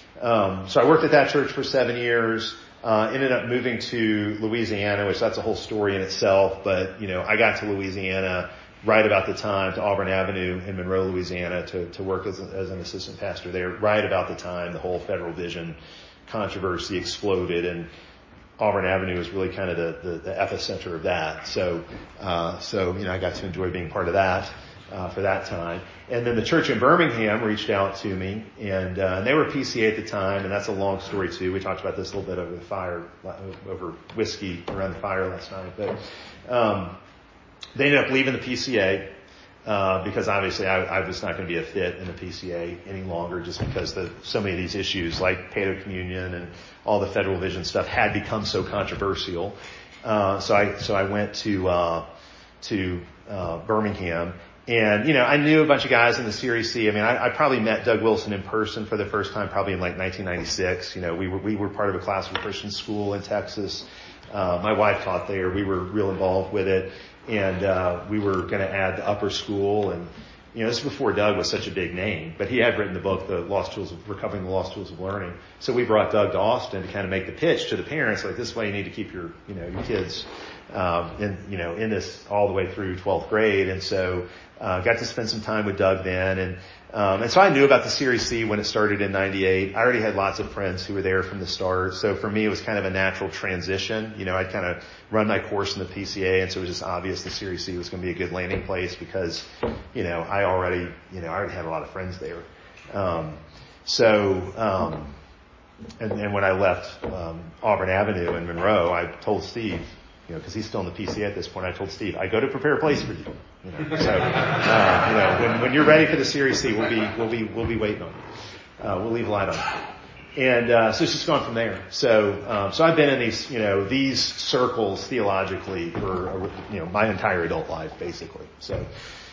Um, so I worked at that church for seven years, uh, ended up moving to Louisiana, which that's a whole story in itself, but, you know, I got to Louisiana right about the time, to Auburn Avenue in Monroe, Louisiana, to, to work as, a, as an assistant pastor there, right about the time the whole Federal Vision controversy exploded, and Auburn Avenue was really kind of the, the, the epicenter of that. So, uh, so, you know, I got to enjoy being part of that, uh, for that time. And then the church in Birmingham reached out to me, and, uh, and they were P C A at the time, and that's a long story too. We talked about this a little bit over the fire, over whiskey around the fire last night, but, um, they ended up leaving the P C A, uh, because obviously I, I was not going to be a fit in the P C A any longer, just because the, so many of these issues like Paedo Communion and all the Federal Vision stuff had become so controversial. Uh, so I, so I went to, uh, to, uh, Birmingham. And, you know, I knew a bunch of guys in the Series C. I mean, I, I probably met Doug Wilson in person for the first time probably in like nineteen ninety-six. You know, we were, we were part of a classical Christian school in Texas. Uh, my wife taught there. We were real involved with it. And, uh, we were going to add the upper school. And, you know, this is before Doug was such a big name, but he had written the book, The Lost Tools of Recovering the Lost Tools of Learning. So we brought Doug to Austin to kind of make the pitch to the parents, like this is why you need to keep your, you know, your kids, um, in, you know, in this all the way through twelfth grade. And so, uh, got to spend some time with Doug then. And, um, and so I knew about the Series C when it started in ninety-eight. I already had lots of friends who were there from the start. So for me, it was kind of a natural transition. You know, I'd kind of run my course in the P C A. And so it was just obvious the Series C was going to be a good landing place because, you know, I already, you know, I already had a lot of friends there. Um, so, um, and, and when I left, um, Auburn Avenue in Monroe, I told Steve, you know, cause he's still in the P C A at this point, I told Steve, I go to prepare a place for you. You know, so, uh, you know, when, when you're ready for the Series C, we'll be, we'll be, we'll be waiting on you. Uh, we'll leave a light on you. And, uh, so it's just gone from there. So, um, so I've been in these, you know, these circles theologically for, you know, my entire adult life, basically. So,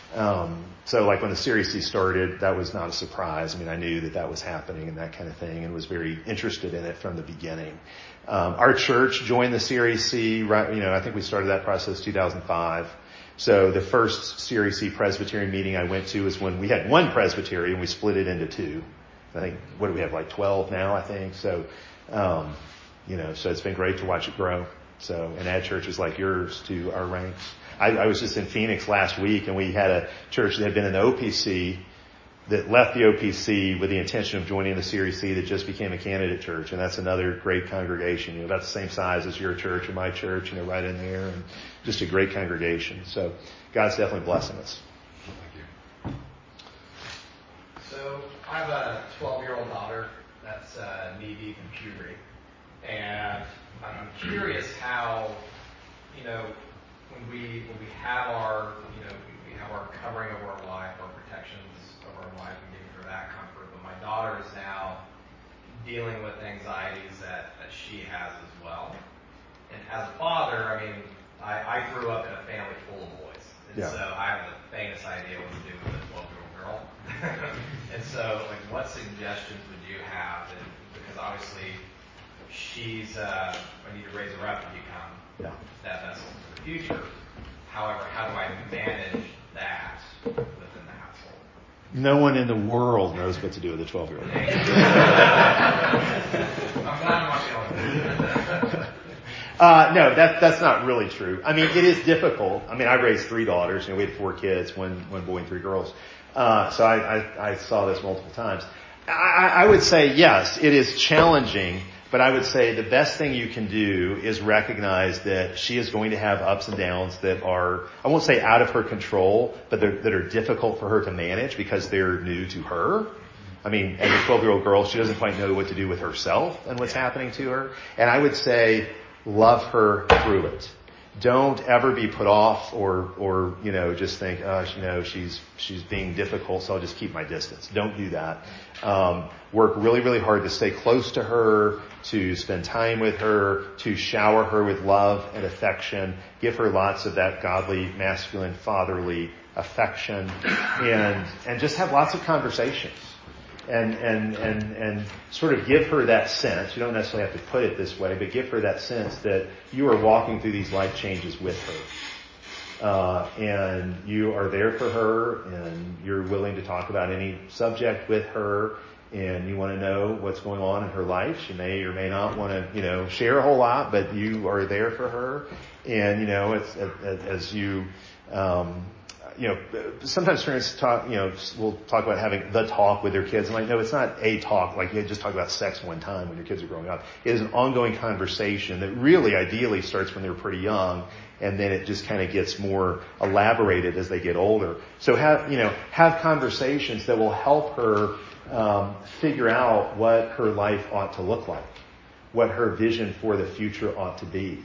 um, so like when the Series C started, that was not a surprise. I mean, I knew that that was happening and that kind of thing, and was very interested in it from the beginning. Um, our church joined the Series C, right, you know, I think we started that process two thousand five. So the first Series C Presbyterian meeting I went to was when we had one presbytery and we split it into two. I think, what do we have, like twelve now, I think. So, um, you know, so it's been great to watch it grow. So, and add churches like yours to our ranks. I, I was just in Phoenix last week, and we had a church that had been in the O P C that left the O P C with the intention of joining the Series C that just became a candidate church. And that's another great congregation, you know, about the same size as your church and my church, you know, right in there, and just a great congregation. So God's definitely blessing us. Thank you. So I have a twelve-year-old daughter that's uh, knee-deep in puberty. And I'm curious how, you know, when we when we have our, you know, we, we have our covering over our life, our protections of our life, and giving her that comfort. But my daughter is now dealing with anxieties that, that she has as well. And as a father, I mean, I, I grew up in a family full of boys. And Yeah. so I have the faintest idea what to do with a twelve-year-old girl. And so, like, what suggestions would you have? And, because obviously, she's, uh, I need to raise her up to become Yeah. that vessel for the future. However, how do I manage that within the household? No one in the world knows what to do with a twelve-year-old. I'm glad I'm not the only one. Uh, no, that, that's not really true. I mean, it is difficult. I mean, I raised three daughters. You know, we had four kids, one, one boy and three girls. Uh, so I, I, I saw this multiple times. I, I would say yes, it is challenging, But I would say the best thing you can do is recognize that she is going to have ups and downs that are, I won't say out of her control, but that are difficult for her to manage because they're new to her. I mean, as a twelve-year-old girl, she doesn't quite know what to do with herself and what's happening to her. And I would say, love her through it. Don't ever be put off or, or, you know, just think, oh, you know, she's, she's being difficult, so I'll just keep my distance. Don't do that. Um, work really, really hard to stay close to her, to spend time with her, to shower her with love and affection, give her lots of that godly, masculine, fatherly affection, and, and just have lots of conversations. And, and, and, and sort of give her that sense, you don't necessarily have to put it this way, but give her that sense that you are walking through these life changes with her. Uh, and you are there for her, and you're willing to talk about any subject with her, and you want to know what's going on in her life. She may or may not want to, you know, share a whole lot, but you are there for her. And, you know, it's, as, as you, um, you know, sometimes parents talk, you know, will talk about having the talk with their kids. I'm like, no, it's not a talk. Like you just talk about sex one time when your kids are growing up. It is an ongoing conversation that really ideally starts when they're pretty young, and then it just kind of gets more elaborated as they get older. So have, you know, have conversations that will help her um, figure out what her life ought to look like, what her vision for the future ought to be,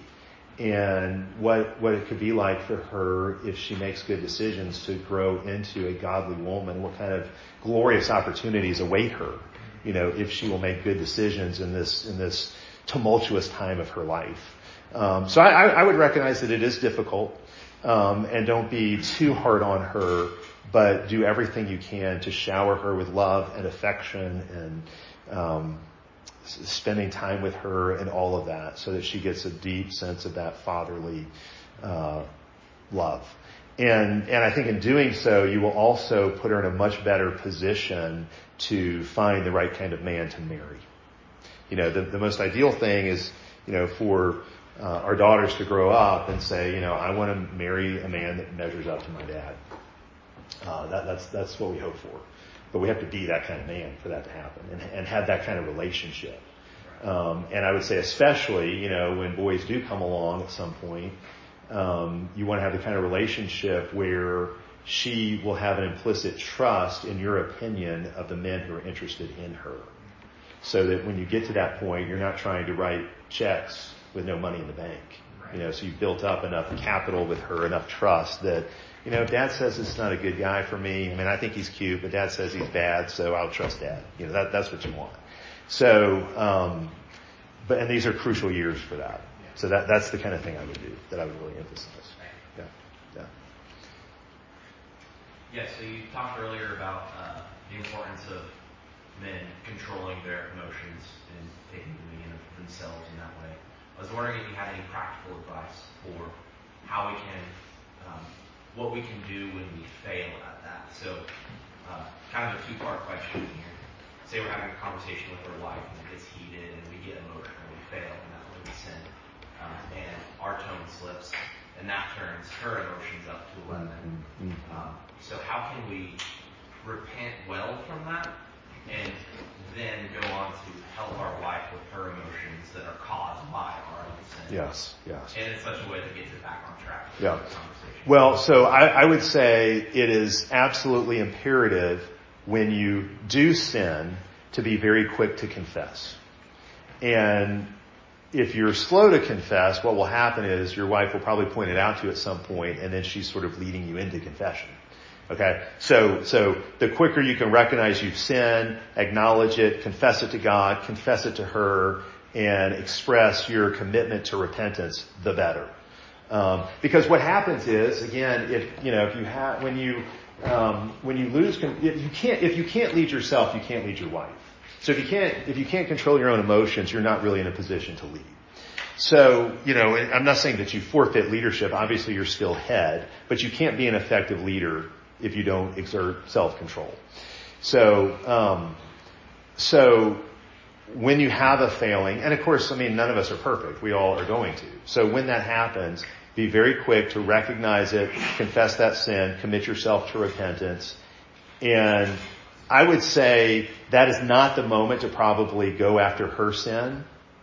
and what what it could be like for her if she makes good decisions to grow into a godly woman, what kind of glorious opportunities await her, you know, if she will make good decisions in this in this tumultuous time of her life. Um, so I, I would recognize that it is difficult, um, and don't be too hard on her, but do everything you can to shower her with love and affection and um spending time with her and all of that, so that she gets a deep sense of that fatherly uh love. And and I think in doing so, you will also put her in a much better position to find the right kind of man to marry. You know, the, the most ideal thing is, you know, for uh, our daughters to grow up and say, you know, I want to marry a man that measures up to my dad. Uh, that, that's that's what we hope for. But we have to be that kind of man for that to happen, and, and have that kind of relationship. Um, and I would say especially, you know, when boys do come along at some point, um, you want to have the kind of relationship where she will have an implicit trust in your opinion of the men who are interested in her. So that when you get to that point, you're not trying to write checks with no money in the bank. You know, so you've built up enough capital with her, enough trust that, you know, Dad says it's not a good guy for me. I mean, I think he's cute, but Dad says he's bad, so I'll trust Dad. You know, that, that's what you want. So, um, but, and these are crucial years for that. So that, that's the kind of thing I would do, that I would really emphasize. Yeah. Yeah. Yeah, so you talked earlier about, uh, the importance of men controlling their emotions and taking dominion of themselves in that way. I was wondering if you had any practical advice for how we can, um, what we can do when we fail at that. So, uh, kind of a two-part question here. Say we're having a conversation with our wife and it gets heated and we get emotional, we fail, and that's when we sin. Um, and our tone slips, and that turns her emotions up to eleven. Um, so how can we repent well from that, and then go on to help our wife with her emotions that are caused by our own sin? Yes, yes. And in such a way that gets it back on track. Yeah. Well, so I, I would say it is absolutely imperative when you do sin to be very quick to confess. And if you're slow to confess, what will happen is your wife will probably point it out to you at some point, and then she's sort of leading you into confession. Okay? So, so the quicker you can recognize you've sinned, acknowledge it, confess it to God, confess it to her, and express your commitment to repentance, the better. Um, because what happens is, again, if, you know, if you have, when you, um, when you lose, if you can't, if you can't lead yourself, you can't lead your wife. So if you can't, if you can't control your own emotions, you're not really in a position to lead. So, you know, I'm not saying that you forfeit leadership. Obviously you're still head, but you can't be an effective leader if you don't exert self-control. So, um, so when you have a failing, and of course, I mean, none of us are perfect. We all are going to. So when that happens, be very quick to recognize it, confess that sin, commit yourself to repentance. And I would say that is not the moment to probably go after her sin.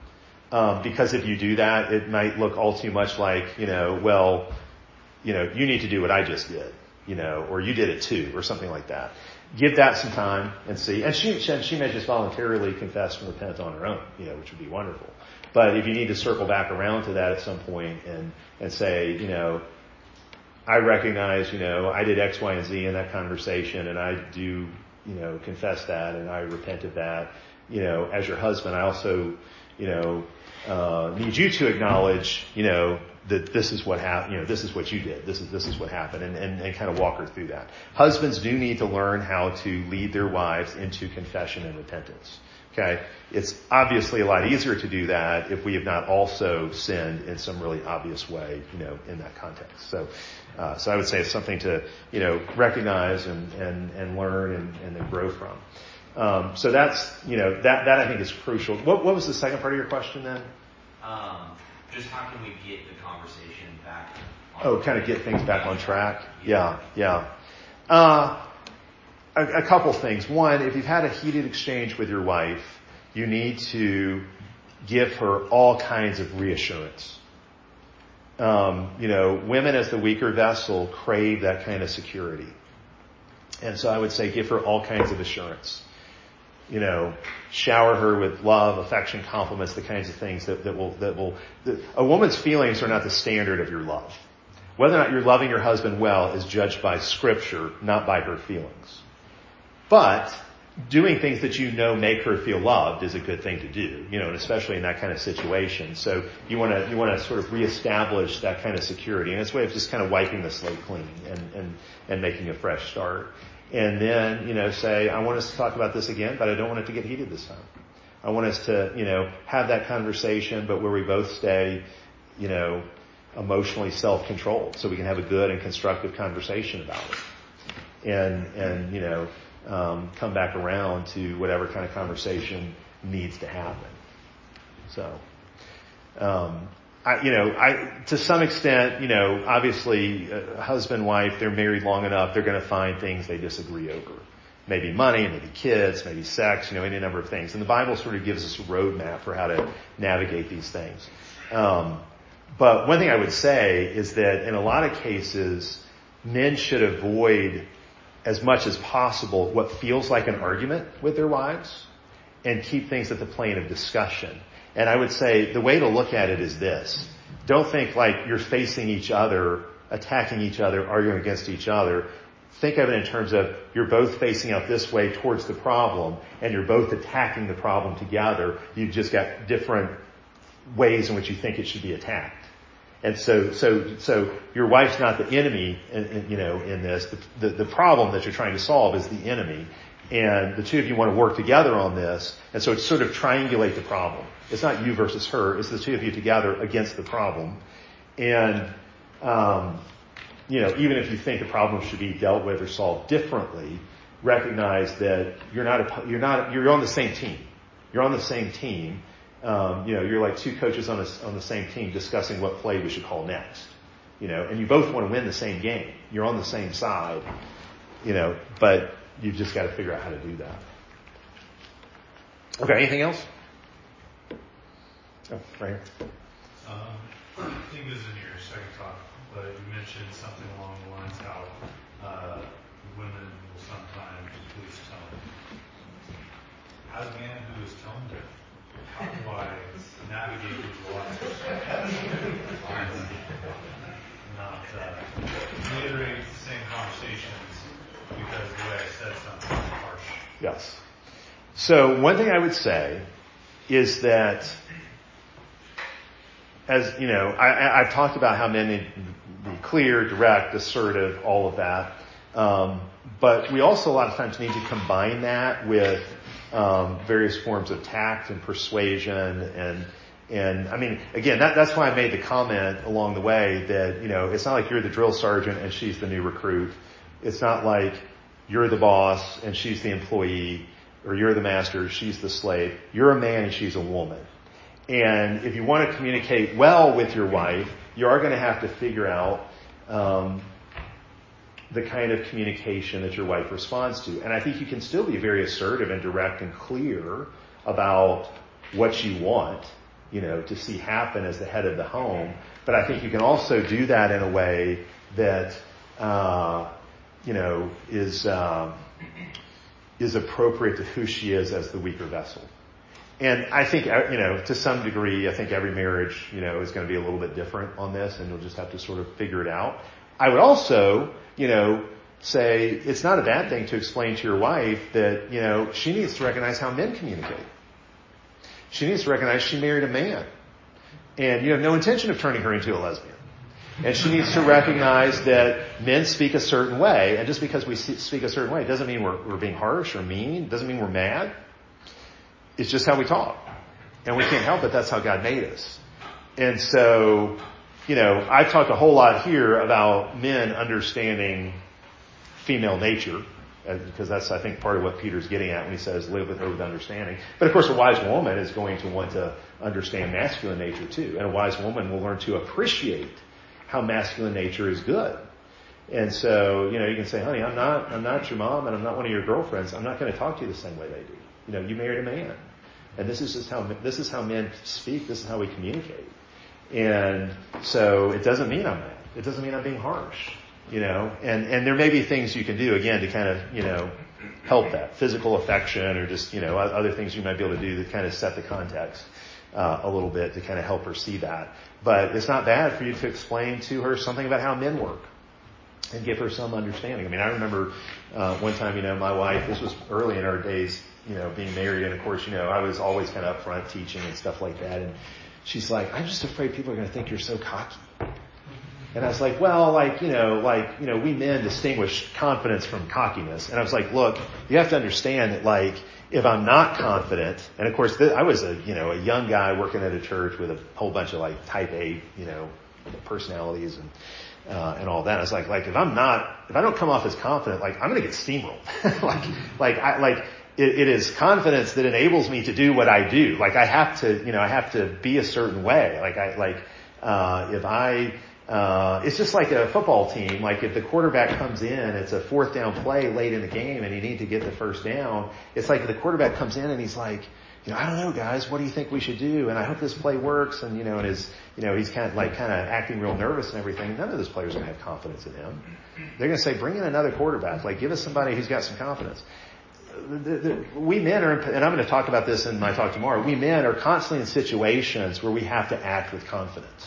Um, because if you do that, it might look all too much like, you know, well, you know, you need to do what I just did, you know, or you did it too, or something like that. Give that some time and see. And she, she may just voluntarily confess and repent on her own, you know, which would be wonderful. But if you need to circle back around to that at some point and, and say, you know, I recognize, you know, I did X, Y, and Z in that conversation, and I do, you know, confess that, and I repent of that. You know, as your husband, I also, you know, uh, need you to acknowledge, you know, that this is what happened, you know, this is what you did, this is, this is what happened, and, and, and kind of walk her through that. Husbands do need to learn how to lead their wives into confession and repentance. Okay? It's obviously a lot easier to do that if we have not also sinned in some really obvious way, you know, in that context. So, uh, so I would say it's something to, you know, recognize and, and, and learn and, and then grow from. Um, so that's, you know, that, that I think is crucial. What, what was the second part of your question then? Um, just how can we get the conversation back on Oh, kind of get things back on track? Yeah, yeah. Uh, a, a couple things. One, if you've had a heated exchange with your wife, you need to give her all kinds of reassurance. Um, you know, women as the weaker vessel crave that kind of security. And so I would say give her all kinds of assurance. You know, shower her with love, affection, compliments, the kinds of things that, that will, that will, that, a woman's feelings are not the standard of your love. Whether or not you're loving your husband well is judged by scripture, not by her feelings. But doing things that you know make her feel loved is a good thing to do, you know, and especially in that kind of situation. So you want to, you want to sort of reestablish that kind of security. And it's a way of just kind of wiping the slate clean and, and, and making a fresh start. And then, you know, say, I want us to talk about this again, but I don't want it to get heated this time. I want us to, you know, have that conversation, but where we both stay, you know, emotionally self-controlled so we can have a good and constructive conversation about it. And, and, you know, um, come back around to whatever kind of conversation needs to happen. So, um, I, you know, I, to some extent, you know, obviously, uh, husband, wife, they're married long enough, they're going to find things they disagree over. Maybe money, maybe kids, maybe sex, you know, any number of things. And the Bible sort of gives us a roadmap for how to navigate these things. Um, but one thing I would say is that in a lot of cases, men should avoid as much as possible what feels like an argument with their wives and keep things at the plane of discussion. And I would say the way to look at it is this. Don't think like you're facing each other, attacking each other, arguing against each other. Think of it in terms of you're both facing out this way towards the problem and you're both attacking the problem together. You've just got different ways in which you think it should be attacked. And so, so, so your wife's not the enemy, in, in, you know, in this. The, the, the problem that you're trying to solve is the enemy. And the two of you want to work together on this. And so it's sort of triangulate the problem. It's not you versus her. It's the two of you together against the problem. And, um, you know, even if you think the problem should be dealt with or solved differently, recognize that you're not, a, you're not, you're on the same team. You're on the same team. Um, you know, you're like two coaches on a, on the same team discussing what play we should call next. You know, and you both want to win the same game. You're on the same side. You know, but you've just got to figure out how to do that. Okay, anything else? Oh, right here. Um, I think this is in your second talk, but you mentioned something along the lines how uh, women will sometimes please tone. As a man who is tone deaf, how do I navigate these waters and not uh, reiterate the same conversations because the way I said something was harsh? Yes. So one thing I would say is that, as you know, I, I've talked about how men need to be clear, direct, assertive, all of that. Um, but we also a lot of times need to combine that with um, various forms of tact and persuasion and and I mean, again, that, that's why I made the comment along the way that, you know, it's not like you're the drill sergeant and she's the new recruit. It's not like you're the boss and she's the employee, or you're the master, she's the slave. You're a man and she's a woman. And if you want to communicate well with your wife, you are going to have to figure out um, the kind of communication that your wife responds to. And I think you can still be very assertive and direct and clear about what you want, you know, to see happen as the head of the home. But I think you can also do that in a way that, uh, you know, is, um, is appropriate to who she is as the weaker vessel. And I think, you know, to some degree, I think every marriage, you know, is going to be a little bit different on this, and you'll just have to sort of figure it out. I would also, you know, say it's not a bad thing to explain to your wife that, you know, she needs to recognize how men communicate. She needs to recognize she married a man. And you have no intention of turning her into a lesbian. And she needs to recognize that men speak a certain way. And just because we speak a certain way doesn't mean we're, we're being harsh or mean. Doesn't mean we're mad. It's just how we talk. And we can't help it. That's how God made us. And so, you know, I've talked a whole lot here about men understanding female nature, because that's, I think, part of what Peter's getting at when he says, live with her with understanding. But of course, a wise woman is going to want to understand masculine nature too. And a wise woman will learn to appreciate how masculine nature is good. And so, you know, you can say, honey, I'm not, I'm not your mom and I'm not one of your girlfriends. I'm not going to talk to you the same way they do. You know, you married a man. And this is just how, this is how men speak. This is how we communicate. And so it doesn't mean I'm mad. It doesn't mean I'm being harsh. You know, and, and there may be things you can do, again, to kind of, you know, help that. Physical affection or just, you know, other things you might be able to do to kind of set the context uh, a little bit to kind of help her see that. But it's not bad for you to explain to her something about how men work and give her some understanding. I mean, I remember uh, one time, you know, my wife, this was early in our days, you know, being married. And of course, you know, I was always kind of up front teaching and stuff like that. And she's like, I'm just afraid people are going to think you're so cocky. And I was like, well, like, you know, like, you know, we men distinguish confidence from cockiness. And I was like, look, you have to understand that, like, if I'm not confident, and of course, th- I was a, you know, a young guy working at a church with a whole bunch of like type A, you know, personalities and, uh, and all that. I was like, like, if I'm not, if I don't come off as confident, like, I'm going to get steamrolled. like, like, I, like, it, it is confidence that enables me to do what I do. Like, I have to, you know, I have to be a certain way. Like, I, like, uh, if I, Uh, it's just like a football team. Like if the quarterback comes in, it's a fourth down play late in the game and you need to get the first down. It's like if the quarterback comes in and he's like, you know, I don't know guys, what do you think we should do? And I hope this play works. And you know, and his, you know, he's kind of like kind of acting real nervous and everything. None of those players are going to have confidence in him. They're going to say, bring in another quarterback. Like give us somebody who's got some confidence. The, the, we men are, and I'm going to talk about this in my talk tomorrow, we men are constantly in situations where we have to act with confidence.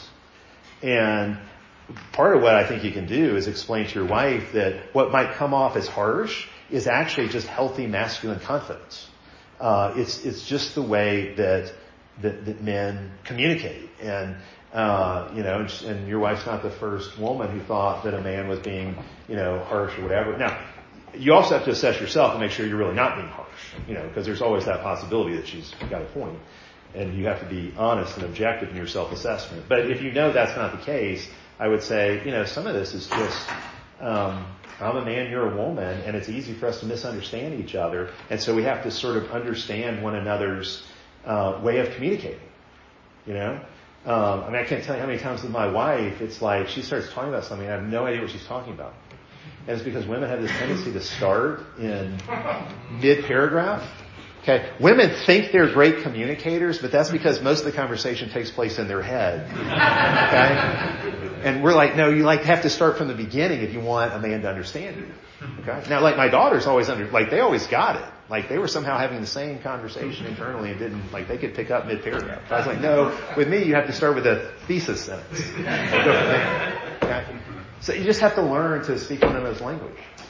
And part of what I think you can do is explain to your wife that what might come off as harsh is actually just healthy masculine confidence. Uh, it's, it's just the way that, that, that men communicate. And, uh, you know, and your wife's not the first woman who thought that a man was being, you know, harsh or whatever. Now, you also have to assess yourself and make sure you're really not being harsh, you know, because there's always that possibility that she's got a point. And you have to be honest and objective in your self-assessment. But if you know that's not the case, I would say, you know, some of this is just, um, I'm a man, you're a woman, and it's easy for us to misunderstand each other. And so we have to sort of understand one another's uh, way of communicating, you know? Um, I mean, I can't tell you how many times with my wife, it's like she starts talking about something, and I have no idea what she's talking about. And it's because women have this tendency to start in mid-paragraph. Okay, women think they're great communicators, but that's because most of the conversation takes place in their head. Okay? And we're like, no, you like have to start from the beginning if you want a man to understand you. Okay? Now, like my daughters always under, like they always got it. Like they were somehow having the same conversation internally and didn't, like they could pick up mid-paragraph. I was like, no, with me you have to start with a thesis sentence. And go from there. Okay? So you just have to learn to speak one another's language.